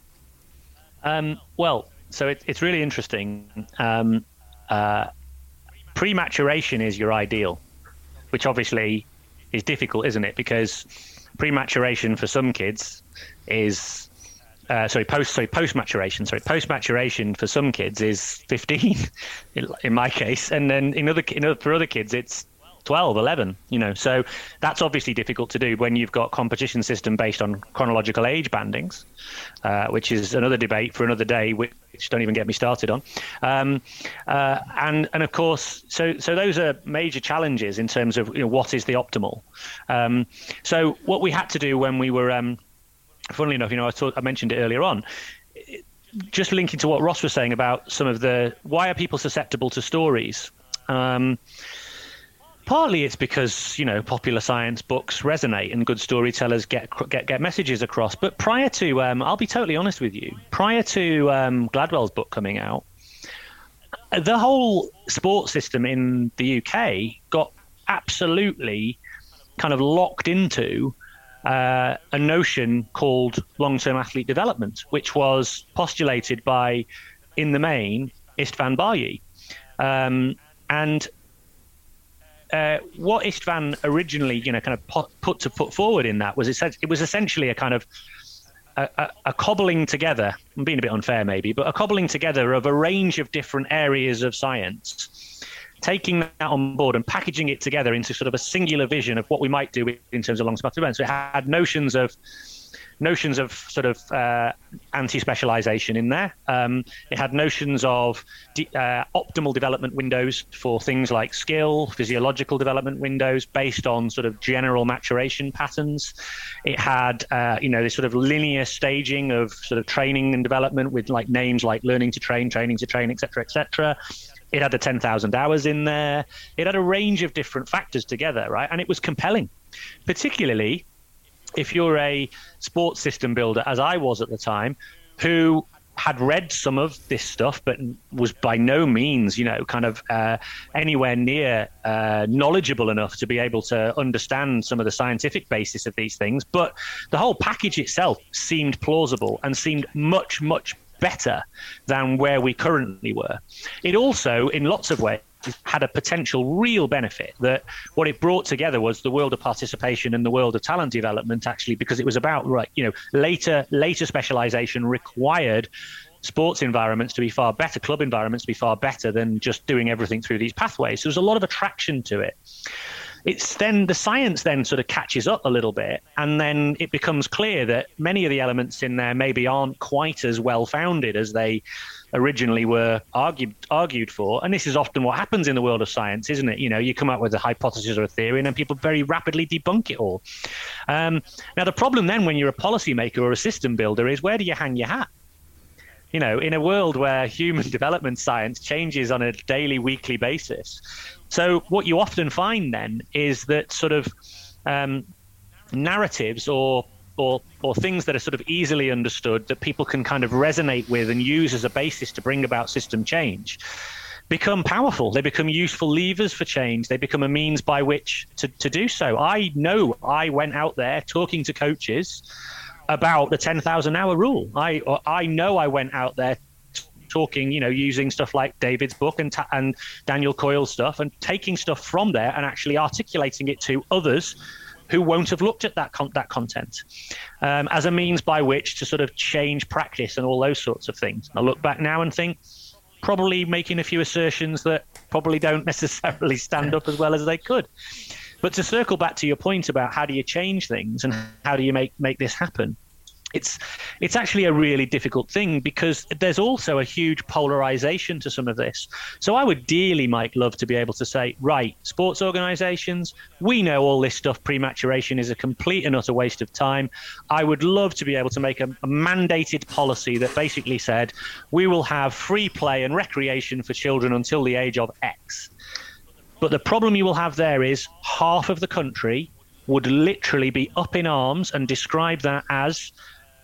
Um, well, so it, it's really interesting. Um, uh, pre-maturation is your ideal, which obviously is difficult, isn't it? Because pre-maturation for some kids is Uh, sorry, post sorry post maturation. Sorry, post maturation for some kids is fifteen, in, in my case, and then in other, in other for other kids it's twelve, eleven. You know, so that's obviously difficult to do when you've got competition system based on chronological age bandings, uh, which is another debate for another day, which don't even get me started on. Um, uh, and and of course, so so those are major challenges in terms of, you know, what is the optimal. Um, so what we had to do when we were um, funnily enough, you know, I, thought, I mentioned it earlier on, just linking to what Ross was saying about some of the, why are people susceptible to stories? Um, partly it's because, you know, popular science books resonate and good storytellers get get, get messages across. But prior to, um, I'll be totally honest with you, prior to um, Gladwell's book coming out, the whole sports system in the U K got absolutely kind of locked into Uh, a notion called long-term athlete development, which was postulated by, in the main, Istvan Baryi. Um, and uh, what Istvan originally, you know, kind of put, put to put forward in that was it said it was essentially a kind of a, a, a cobbling together. I'm being a bit unfair, maybe, but a cobbling together of a range of different areas of science, taking that on board and packaging it together into sort of a singular vision of what we might do in terms of long-term events. So it had notions of notions of sort of uh, anti-specialization in there. Um, it had notions of de- uh, optimal development windows for things like skill, physiological development windows based on sort of general maturation patterns. It had, uh, you know, this sort of linear staging of sort of training and development with like names like learning to train, training to train, et cetera, et cetera. It had the ten thousand hours in there. It had a range of different factors together, right? And it was compelling, particularly if you're a sports system builder, as I was at the time, who had read some of this stuff, but was by no means, you know, kind of uh, anywhere near uh, knowledgeable enough to be able to understand some of the scientific basis of these things. But the whole package itself seemed plausible and seemed much, much better than where we currently were. It also, in lots of ways, had a potential real benefit that what it brought together was the world of participation and the world of talent development, actually, because it was about, right, you know, later later specialization required sports environments to be far better, club environments to be far better than just doing everything through these pathways. So there's a lot of attraction to it. it's then the science then sort of catches up a little bit, and then it becomes clear that many of the elements in there maybe aren't quite as well founded as they originally were argued argued for. And this is often what happens in the world of science, isn't it? You know, you come up with a hypothesis or a theory, and then people very rapidly debunk it all. Um, now, the problem then when you're a policymaker or a system builder is, where do you hang your hat? You know, in a world where human development science changes on a daily, weekly basis. So what you often find then is that sort of um, narratives or, or or things that are sort of easily understood that people can kind of resonate with and use as a basis to bring about system change become powerful. They become useful levers for change. They become a means by which to, to do so. I know I went out there talking to coaches about the ten thousand hour rule. I I know I went out there talking, you know, using stuff like David's book and ta- and Daniel Coyle's stuff, and taking stuff from there and actually articulating it to others who won't have looked at that con- that content um, as a means by which to sort of change practice and all those sorts of things. I look back now and think, probably making a few assertions that probably don't necessarily stand up as well as they could. But to circle back to your point about how do you change things and how do you make, make this happen, it's it's actually a really difficult thing, because there's also a huge polarization to some of this. So I would dearly, Mike, love to be able to say, right, sports organizations, we know all this stuff, prematuration is a complete and utter waste of time. I would love to be able to make a, a mandated policy that basically said, we will have free play and recreation for children until the age of X. But the problem you will have there is half of the country would literally be up in arms and describe that as,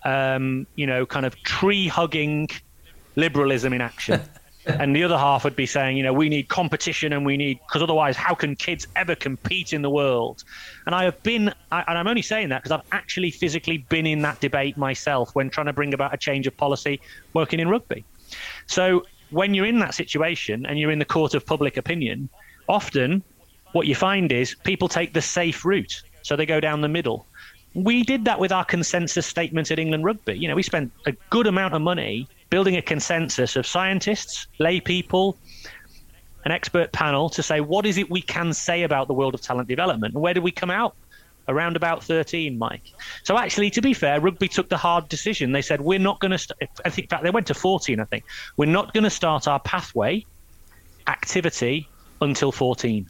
um, you know, kind of tree-hugging liberalism in action. And the other half would be saying, you know, we need competition and we need, because otherwise how can kids ever compete in the world? And I have been, I, and I'm only saying that because I've actually physically been in that debate myself when trying to bring about a change of policy working in rugby. So when you're in that situation and you're in the court of public opinion, often what you find is people take the safe route. So they go down the middle. We did that with our consensus statement at England Rugby. You know, we spent a good amount of money building a consensus of scientists, lay people, an expert panel to say, what is it we can say about the world of talent development? And where did we come out? Around about thirteen, Mike. So actually, to be fair, rugby took the hard decision. They said, we're not going to, st- I think, in fact, they went to fourteen, I think. We're not going to start our pathway activity until fourteen,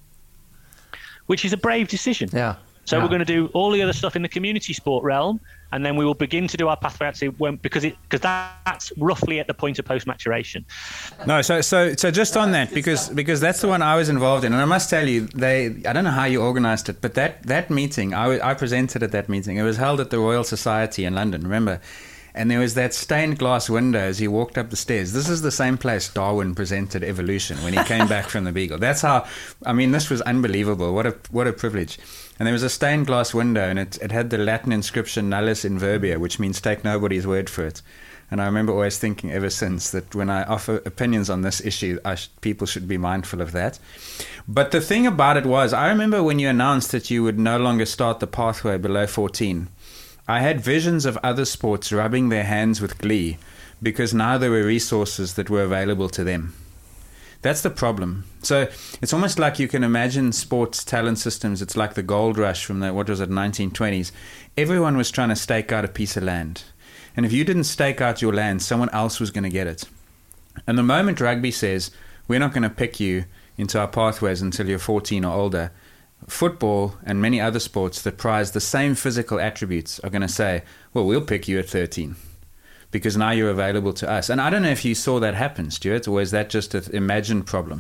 which is a brave decision. Yeah. So yeah. we're going to do all the other stuff in the community sport realm, and then we will begin to do our pathway activity when, because it because that, that's roughly at the point of post maturation. No, so so so just on that, because because that's the one I was involved in, and I must tell you, they I don't know how you organised it, but that that meeting, I I presented at that meeting. It was held at the Royal Society in London. Remember. And there was that stained glass window as he walked up the stairs. This is the same place Darwin presented evolution when he came back from the Beagle. That's how, I mean, this was unbelievable. What a what a privilege. And there was a stained glass window, and it, it had the Latin inscription nullus in verbia, which means take nobody's word for it. And I remember always thinking ever since that when I offer opinions on this issue, I sh- people should be mindful of that. But the thing about it was, I remember when you announced that you would no longer start the pathway below fourteen, I had visions of other sports rubbing their hands with glee because now there were resources that were available to them. That's the problem. So it's almost like you can imagine sports talent systems. It's like the gold rush from the, what was it, nineteen twenties. Everyone was trying to stake out a piece of land. And if you didn't stake out your land, someone else was going to get it. And the moment rugby says, we're not going to pick you into our pathways until you're fourteen or older, football and many other sports that prize the same physical attributes are going to say, well, we'll pick you at thirteen because now you're available to us. And I don't know if you saw that happen, Stuart, or is that just an imagined problem?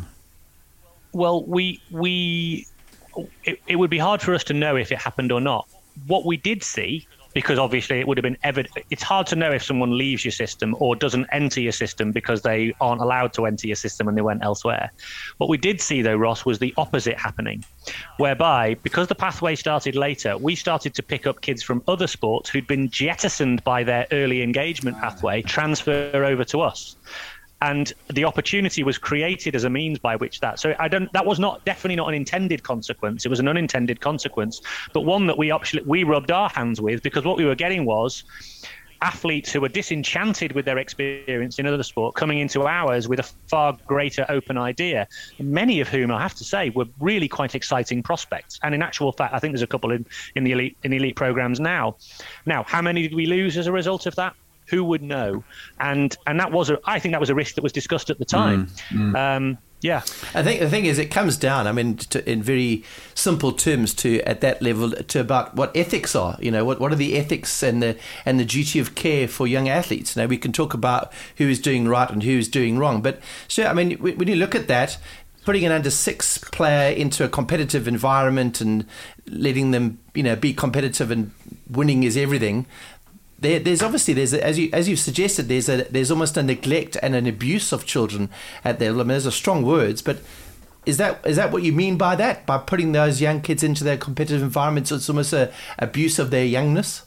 Well, we we it, it would be hard for us to know if it happened or not. What we did see, because obviously it would have been evident, it's hard to know if someone leaves your system or doesn't enter your system because they aren't allowed to enter your system and they went elsewhere. What we did see, though, Ross, was the opposite happening, whereby because the pathway started later, we started to pick up kids from other sports who'd been jettisoned by their early engagement pathway, transfer over to us. And the opportunity was created as a means by which that. So I don't. That was not definitely not an intended consequence. It was an unintended consequence, but one that we actually we rubbed our hands with, because what we were getting was athletes who are disenchanted with their experience in other sport coming into ours with a far greater open idea, many of whom, I have to say, were really quite exciting prospects. And in actual fact, I think there's a couple in, in the elite in the elite programs now. Now, how many did we lose as a result of that? Who would know? And and that was a, I think that was a risk that was discussed at the time. Mm, mm. Um, yeah, I think the thing is, it comes down, I mean, to, in very simple terms, to at that level, to about what ethics are. You know, what, what are the ethics and the and the duty of care for young athletes? Now, we can talk about who is doing right and who is doing wrong, but so I mean, when you look at that, putting an under six player into a competitive environment and letting them, you know, be competitive and winning is everything. There, there's obviously there's a, as you as you've suggested there's a there's almost a neglect and an abuse of children at their level. I mean, those are strong words, but is that is that what you mean by that? By putting those young kids into their competitive environments, it's almost a abuse of their youngness?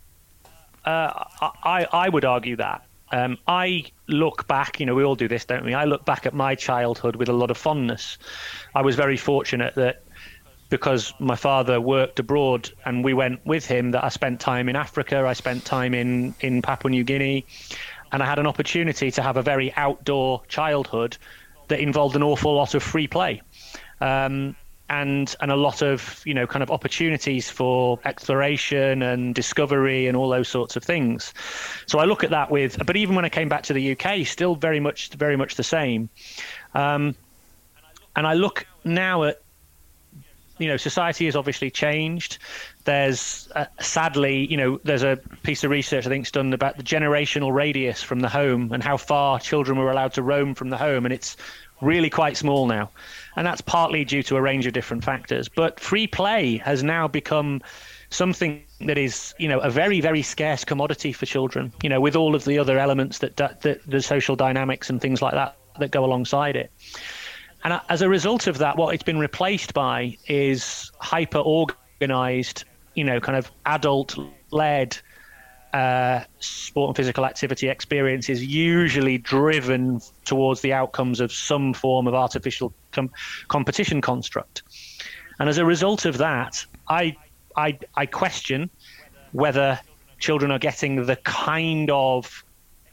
Uh, I I would argue that. Um, I look back, you know, we all do this, don't we? I look back at my childhood with a lot of fondness. I was very fortunate that, because my father worked abroad and we went with him, that I spent time in Africa, I spent time in, in Papua New Guinea, and I had an opportunity to have a very outdoor childhood that involved an awful lot of free play. Um, and and a lot of, you know, kind of opportunities for exploration and discovery and all those sorts of things. So I look at that with, but even when I came back to the U K, still very much, very much the same. Um, and I look now at, you know, society has obviously changed. There's uh, sadly, you know, there's a piece of research I think's done about the generational radius from the home and how far children were allowed to roam from the home, and it's really quite small now. And that's partly due to a range of different factors. But free play has now become something that is, you know, a very, very scarce commodity for children, you know, with all of the other elements that, that, that the social dynamics and things like that that go alongside it. And as a result of that, what it's been replaced by is hyper-organized, you know, kind of adult-led uh, sport and physical activity experiences, usually driven towards the outcomes of some form of artificial com- competition construct. And as a result of that, I, I, I question whether children are getting the kind of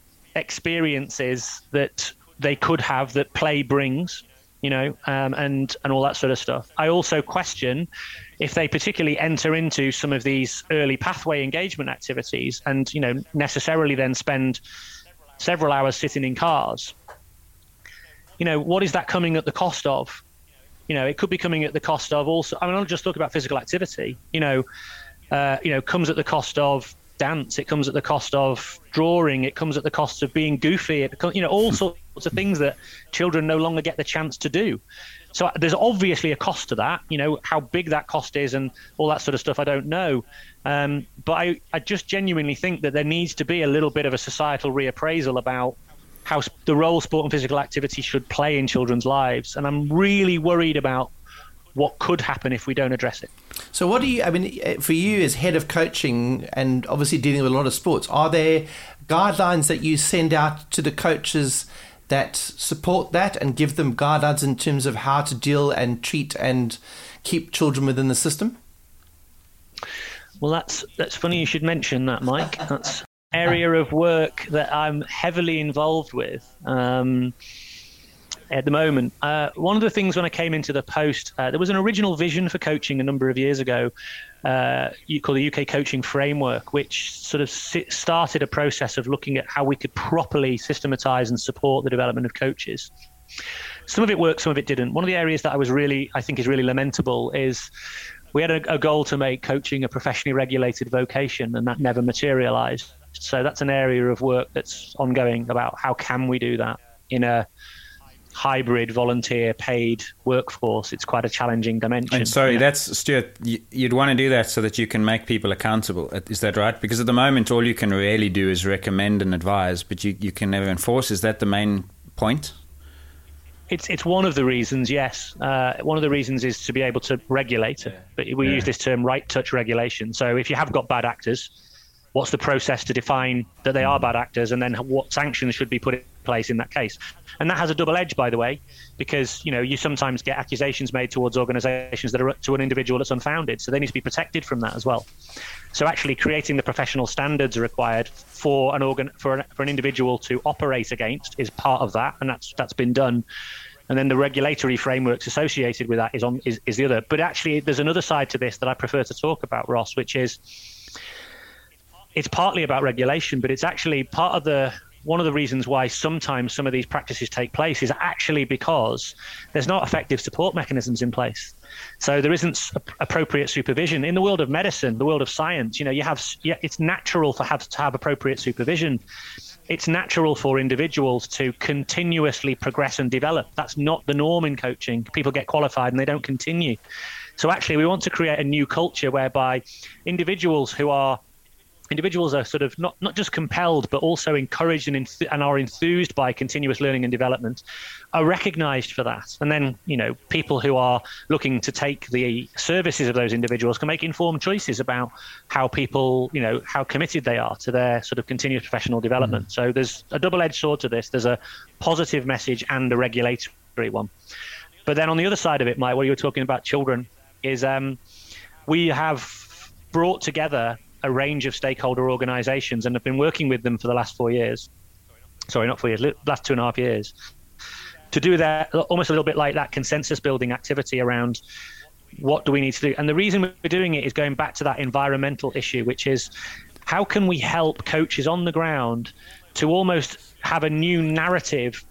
experiences that they could have that play brings, you know, um, and, and all that sort of stuff. I also question if they particularly enter into some of these early pathway engagement activities and, you know, necessarily then spend several hours sitting in cars. You know, what is that coming at the cost of? You know, it could be coming at the cost of also, I mean, I'm just talking about physical activity, you know, uh, you know, comes at the cost of dance, it comes at the cost of drawing, it comes at the cost of being goofy, it, you know, all sorts of things that children no longer get the chance to do. So there's obviously a cost to that, you know, how big that cost is and all that sort of stuff, I don't know. Um, but I, I just genuinely think that there needs to be a little bit of a societal reappraisal about how the role sport and physical activity should play in children's lives. And I'm really worried about what could happen if we don't address it. So what do you, I mean, for you as head of coaching and obviously dealing with a lot of sports, are there guidelines that you send out to the coaches that support that and give them guidelines in terms of how to deal and treat and keep children within the system? Well, that's that's funny you should mention that, Mike. That's an area of work that I'm heavily involved with um, at the moment. Uh, one of the things when I came into the post, uh, there was an original vision for coaching a number of years ago uh, called the U K Coaching Framework, which sort of started a process of looking at how we could properly systematize and support the development of coaches. Some of it worked, some of it didn't. One of the areas that I was really, I think is really lamentable is we had a, a goal to make coaching a professionally regulated vocation, and that never materialized. So that's an area of work that's ongoing about how can we do that in a hybrid volunteer paid workforce. It's quite a challenging dimension. And sorry, that's Stuart, you'd want to do that so that you can make people accountable. Is that right? Because at the moment, all you can really do is recommend and advise, but you, you can never enforce. Is that the main point? It's it's one of the reasons, yes. Uh, one of the reasons is to be able to regulate it. But we yeah. use this term right touch regulation. So if you have got bad actors, what's the process to define that they are bad actors, and then what sanctions should be put place in that case. And that has a double edge, by the way, because, you know, you sometimes get accusations made towards organizations that are to an individual that's unfounded. So they need to be protected from that as well. So actually creating the professional standards required for an organ for an, for an individual to operate against is part of that. And that's that's been done. And then the regulatory frameworks associated with that is on is, is the other. But actually, there's another side to this that I prefer to talk about, Ross, which is it's partly about regulation, but it's actually part of the one of the reasons why sometimes some of these practices take place is actually because there's not effective support mechanisms in place. So there isn't appropriate supervision. In the world of medicine, the world of science, you know, you have yeah, it's natural for have to have appropriate supervision. It's natural for individuals to continuously progress and develop. That's not the norm in coaching. People get qualified and they don't continue. So actually, we want to create a new culture whereby individuals who are Individuals are sort of not, not just compelled, but also encouraged and, enth- and are enthused by continuous learning and development, are recognized for that. And then, you know, people who are looking to take the services of those individuals can make informed choices about how people, you know, how committed they are to their sort of continuous professional development. Mm-hmm. So there's a double-edged sword to this. There's a positive message and a regulatory one. But then on the other side of it, Mike, what you were talking about children, is um, we have brought together a range of stakeholder organizations and have been working with them for the last four years. Sorry, not four years, last two and a half years. To do that, almost a little bit like that consensus building activity around what do we need to do. And the reason we're doing it is going back to that environmental issue, which is how can we help coaches on the ground to almost have a new narrative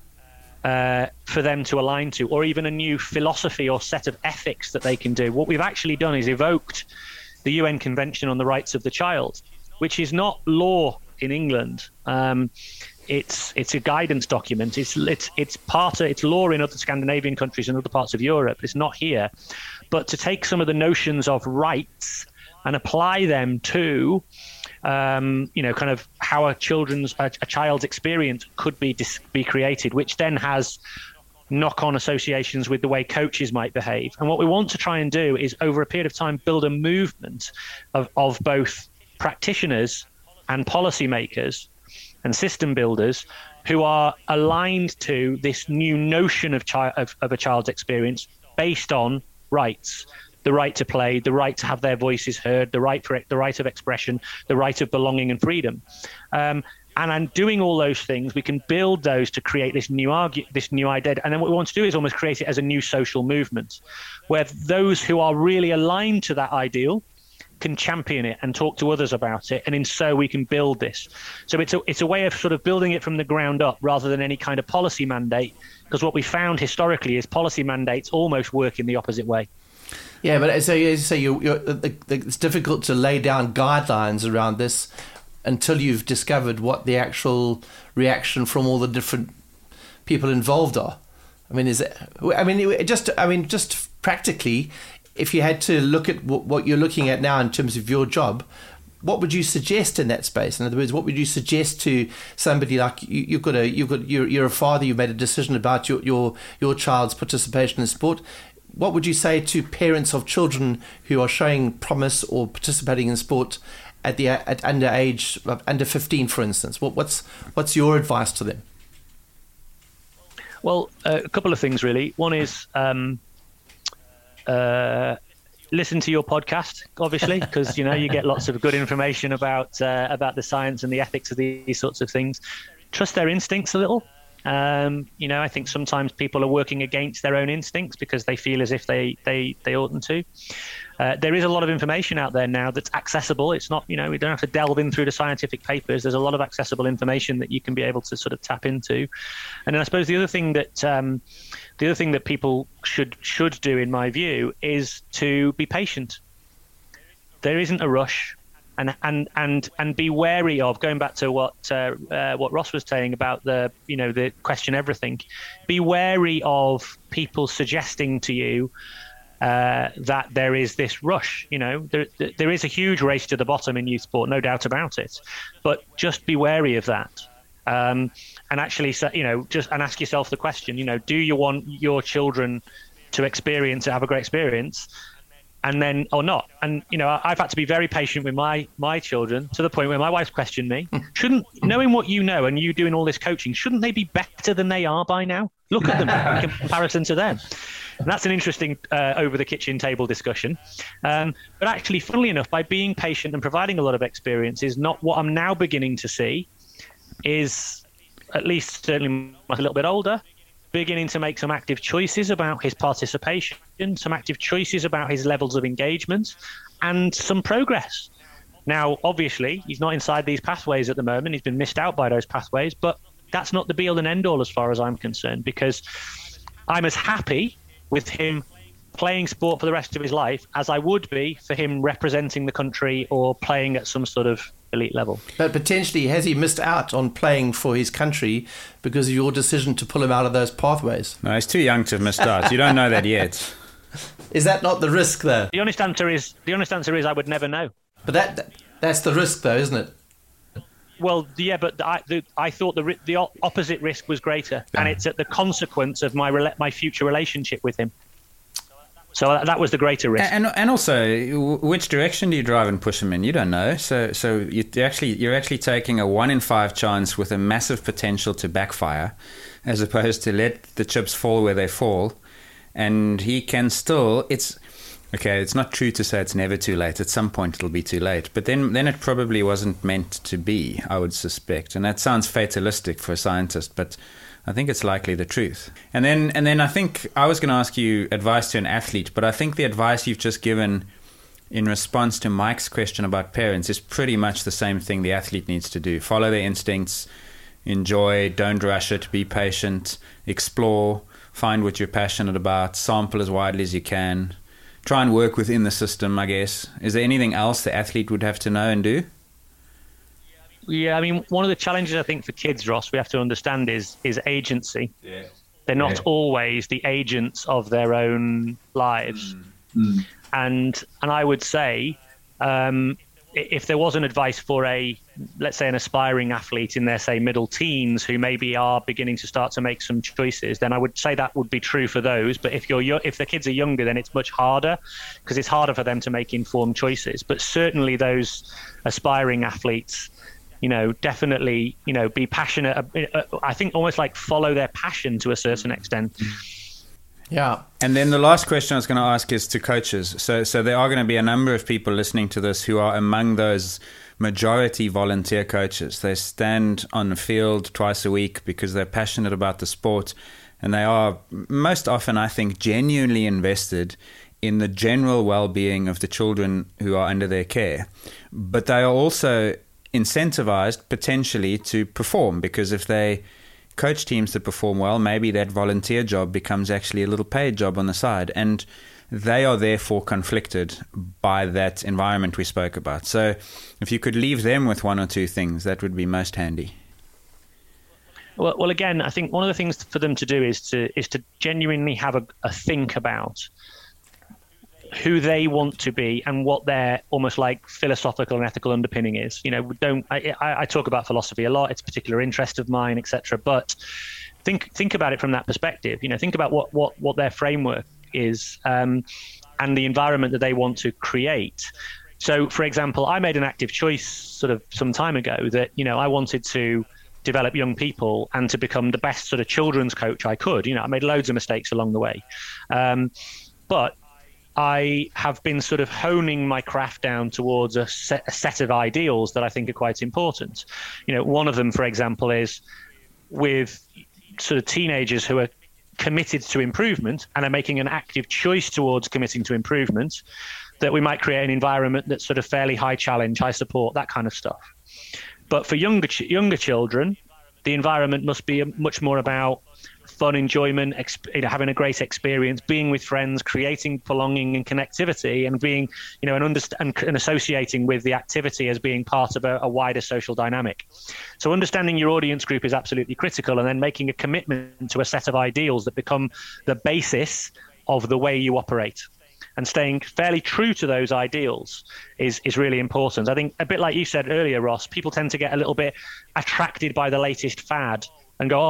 uh, for them to align to, or even a new philosophy or set of ethics that they can do. What we've actually done is evoked the U N Convention on the Rights of the Child, which is not law in England. Um, it's it's a guidance document. It's it's it's part of it's law in other Scandinavian countries and other parts of Europe. It's not here. But to take some of the notions of rights and apply them to, um, you know, kind of how a children's a, a child's experience could be dis- be created, which then has knock-on associations with the way coaches might behave. And what we want to try and do is, over a period of time, build a movement of, of both practitioners and policymakers and system builders who are aligned to this new notion of, chi- of, of a child's experience based on rights. The right to play, the right to have their voices heard, the right for the right of expression, the right of belonging and freedom. Um, And I'm doing all those things. We can build those to create this new argue, this new identity. And then what we want to do is almost create it as a new social movement, where those who are really aligned to that ideal can champion it and talk to others about it. And in so we can build this. So it's a, it's a way of sort of building it from the ground up rather than any kind of policy mandate. Because what we found historically is policy mandates almost work in the opposite way. Yeah, but as you say, you, you're, it's difficult to lay down guidelines around this until you've discovered what the actual reaction from all the different people involved are. I mean, is it? I mean, just. I mean, just practically, if you had to look at what you're looking at now in terms of your job, what would you suggest in that space? In other words, what would you suggest to somebody like you, you've got a, you've got, you're, you're a father, you made a decision about your, your, your child's participation in sport. What would you say to parents of children who are showing promise or participating in sport at the at under age under fifteen, for instance? What, what's what's your advice to them? Well, uh, a couple of things really. One is um, uh, listen to your podcast, obviously, because you know you get lots of good information about uh, about the science and the ethics of these sorts of things. Trust their instincts a little. Um, you know, I think sometimes people are working against their own instincts because they feel as if they they they oughtn't to. Uh, there is a lot of information out there now that's accessible. It's not, you know, we don't have to delve in through the scientific papers. There's a lot of accessible information that you can be able to sort of tap into. And then I suppose the other thing that um, the other thing that people should should do, in my view, is to be patient. There isn't a rush. And and and and be wary of, going back to what uh, uh, what Ross was saying about the you know the question everything. Be wary of people suggesting to you uh, that there is this rush. You know, there there is a huge race to the bottom in youth sport, no doubt about it. But just be wary of that, um, and actually, you know, just and ask yourself the question. You know, do you want your children to experience to have a great experience? and then or not. And you know, I've had to be very patient with my my children to the point where my wife's questioned me, shouldn't, knowing what you know and you doing all this coaching, shouldn't they be better than they are by now? Look at them in comparison to them. And that's an interesting uh, over the kitchen table discussion. Um, but actually, funnily enough, by being patient and providing a lot of experience is not what I'm now beginning to see is, at least certainly a little bit older, beginning to make some active choices about his participation, some active choices about his levels of engagement, and some progress. Now, obviously, he's not inside these pathways at the moment. He's been missed out by those pathways, but that's not the be-all and end-all as far as I'm concerned, because I'm as happy with him playing sport for the rest of his life as I would be for him representing the country or playing at some sort of elite level. But potentially, has he missed out on playing for his country because of your decision to pull him out of those pathways? No, he's too young to have missed out. You don't know that yet. Is that not the risk, though? The honest answer is the honest answer is I would never know. But that, that that's the risk, though, isn't it? Well, yeah, but I, the, I thought the the opposite risk was greater, yeah. And it's at the consequence of my my future relationship with him. So that was the greater risk. And and also, which direction do you drive and push him in? You don't know. So so you actually you're actually taking a one in five chance with a massive potential to backfire, as opposed to let the chips fall where they fall, and he can still. It's okay. It's not true to say it's never too late. At some point, it'll be too late. But then then it probably wasn't meant to be. I would suspect, and that sounds fatalistic for a scientist, but I think it's likely the truth. And then and then I think I was going to ask you advice to an athlete, but I think the advice you've just given in response to Mike's question about parents is pretty much the same thing the athlete needs to do. Follow their instincts, enjoy, don't rush it, be patient, explore, find what you're passionate about, sample as widely as you can, try and work within the system, I guess. Is there anything else the athlete would have to know and do? Yeah, I mean, one of the challenges I think for kids, Ross, we have to understand is is agency. Yeah. They're not yeah. always the agents of their own lives. Mm. Mm. And and I would say, um, if there was an advice for a, let's say, an aspiring athlete in their, say, middle teens who maybe are beginning to start to make some choices, then I would say that would be true for those. But if you're if the kids are younger, then it's much harder because it's harder for them to make informed choices. But certainly those aspiring athletes, you know, definitely, you know, be passionate. I think almost like follow their passion to a certain extent. Yeah. And then the last question I was going to ask is to coaches. So, so there are going to be a number of people listening to this who are among those majority volunteer coaches. They stand on the field twice a week because they're passionate about the sport, and they are most often, I think, genuinely invested in the general well-being of the children who are under their care. But they are also incentivized potentially to perform, because if they coach teams that perform well, maybe that volunteer job becomes actually a little paid job on the side, and they are therefore conflicted by that environment we spoke about. So if you could leave them with one or two things, that would be most handy. Well, well again, I think one of the things for them to do is to is to genuinely have a, a think about who they want to be and what their almost like philosophical and ethical underpinning is. You know, don't I, I talk about philosophy a lot. It's a particular interest of mine, et cetera. But think think about it from that perspective. You know, think about what what what their framework is um, and the environment that they want to create. So, for example, I made an active choice sort of some time ago that, you know, I wanted to develop young people and to become the best sort of children's coach I could. You know, I made loads of mistakes along the way, um, but I have been sort of honing my craft down towards a set, a set of ideals that I think are quite important. You know, one of them, for example, is with sort of teenagers who are committed to improvement and are making an active choice towards committing to improvement, that we might create an environment that's sort of fairly high challenge, high support, that kind of stuff. But for younger younger children, the environment must be much more about fun, enjoyment, exp- you know, having a great experience, being with friends, creating belonging and connectivity, and being, you know, and, underst- and, and associating with the activity as being part of a, a wider social dynamic. So understanding your audience group is absolutely critical, and then making a commitment to a set of ideals that become the basis of the way you operate. And staying fairly true to those ideals is, is really important. I think a bit like you said earlier, Ross, people tend to get a little bit attracted by the latest fad and go, oh, we're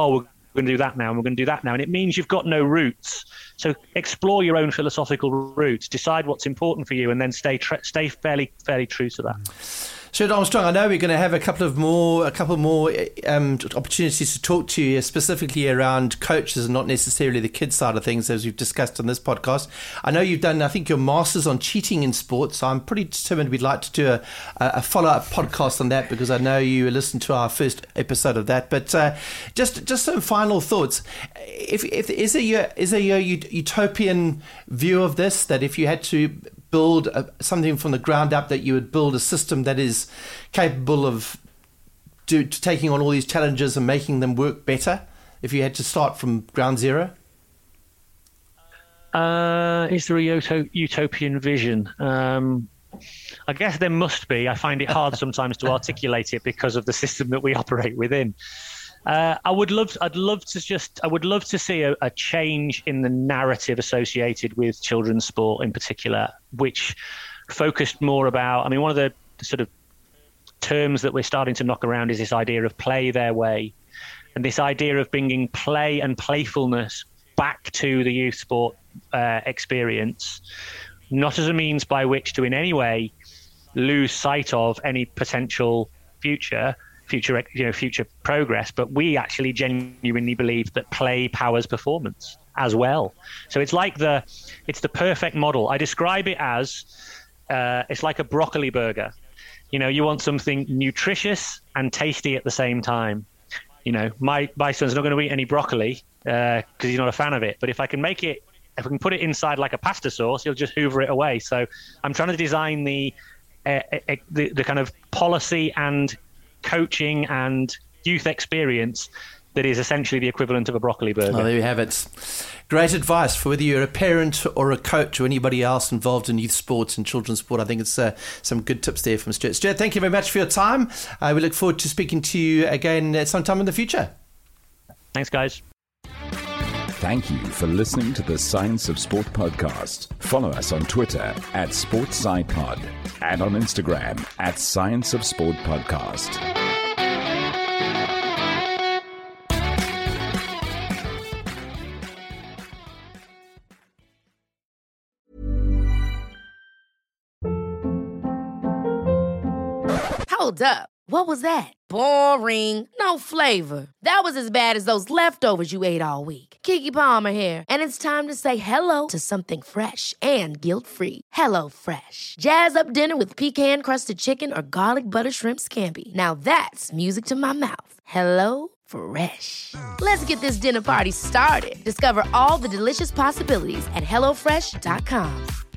going to do that now, and we're going to do that now. And it means you've got no roots. So explore your own philosophical roots, decide what's important for you, and then stay tr- stay fairly fairly true to that. Stuart Armstrong, I know we're going to have a couple of more, a couple more um, opportunities to talk to you specifically around coaches and not necessarily the kids side of things, as we've discussed on this podcast. I know you've done, I think, your masters on cheating in sports. So I'm pretty determined we'd like to do a, a follow-up podcast on that, because I know you listened to our first episode of that. But uh, just just some final thoughts. If, if is there your, is there your utopian view of this, that if you had to build a, something from the ground up, that you would build a system that is capable of do, taking on all these challenges and making them work better, if you had to start from ground zero? Uh, is there a uto- utopian vision? Um, I guess there must be. I find it hard sometimes to articulate it because of the system that we operate within. Uh, I would love, I'd love to just, I would love to see a, a change in the narrative associated with children's sport in particular, which focused more about, I mean, one of the sort of terms that we're starting to knock around is this idea of play their way, and this idea of bringing play and playfulness back to the youth sport uh, experience, not as a means by which to in any way lose sight of any potential future, future, you know, future progress, but we actually genuinely believe that play powers performance as well. So it's like the, it's the perfect model. I describe it as, uh, it's like a broccoli burger. You know, you want something nutritious and tasty at the same time. You know, my, my son's not going to eat any broccoli because uh, he's not a fan of it. But if I can make it, if we can put it inside like a pasta sauce, he'll just hoover it away. So I'm trying to design the, uh, uh, the, the kind of policy and coaching and youth experience that is essentially the equivalent of a broccoli burger. Oh, there you have it. Great advice for whether you're a parent or a coach or anybody else involved in youth sports and children's sport. I think it's uh, some good tips there from Stuart. Stuart, thank you very much for your time. Uh, we look forward to speaking to you again at sometime in the future. Thanks, guys. Thank you for listening to the Science of Sport podcast. Follow us on Twitter at SportsSciPod and on Instagram at Science of Sport Podcast. Hold up. What was that? Boring. No flavor. That was as bad as those leftovers you ate all week. Keke Palmer here. And it's time to say hello to something fresh and guilt-free. Hello Fresh. Jazz up dinner with pecan-crusted chicken or garlic butter shrimp scampi. Now that's music to my mouth. Hello Fresh. Let's get this dinner party started. Discover all the delicious possibilities at hello fresh dot com.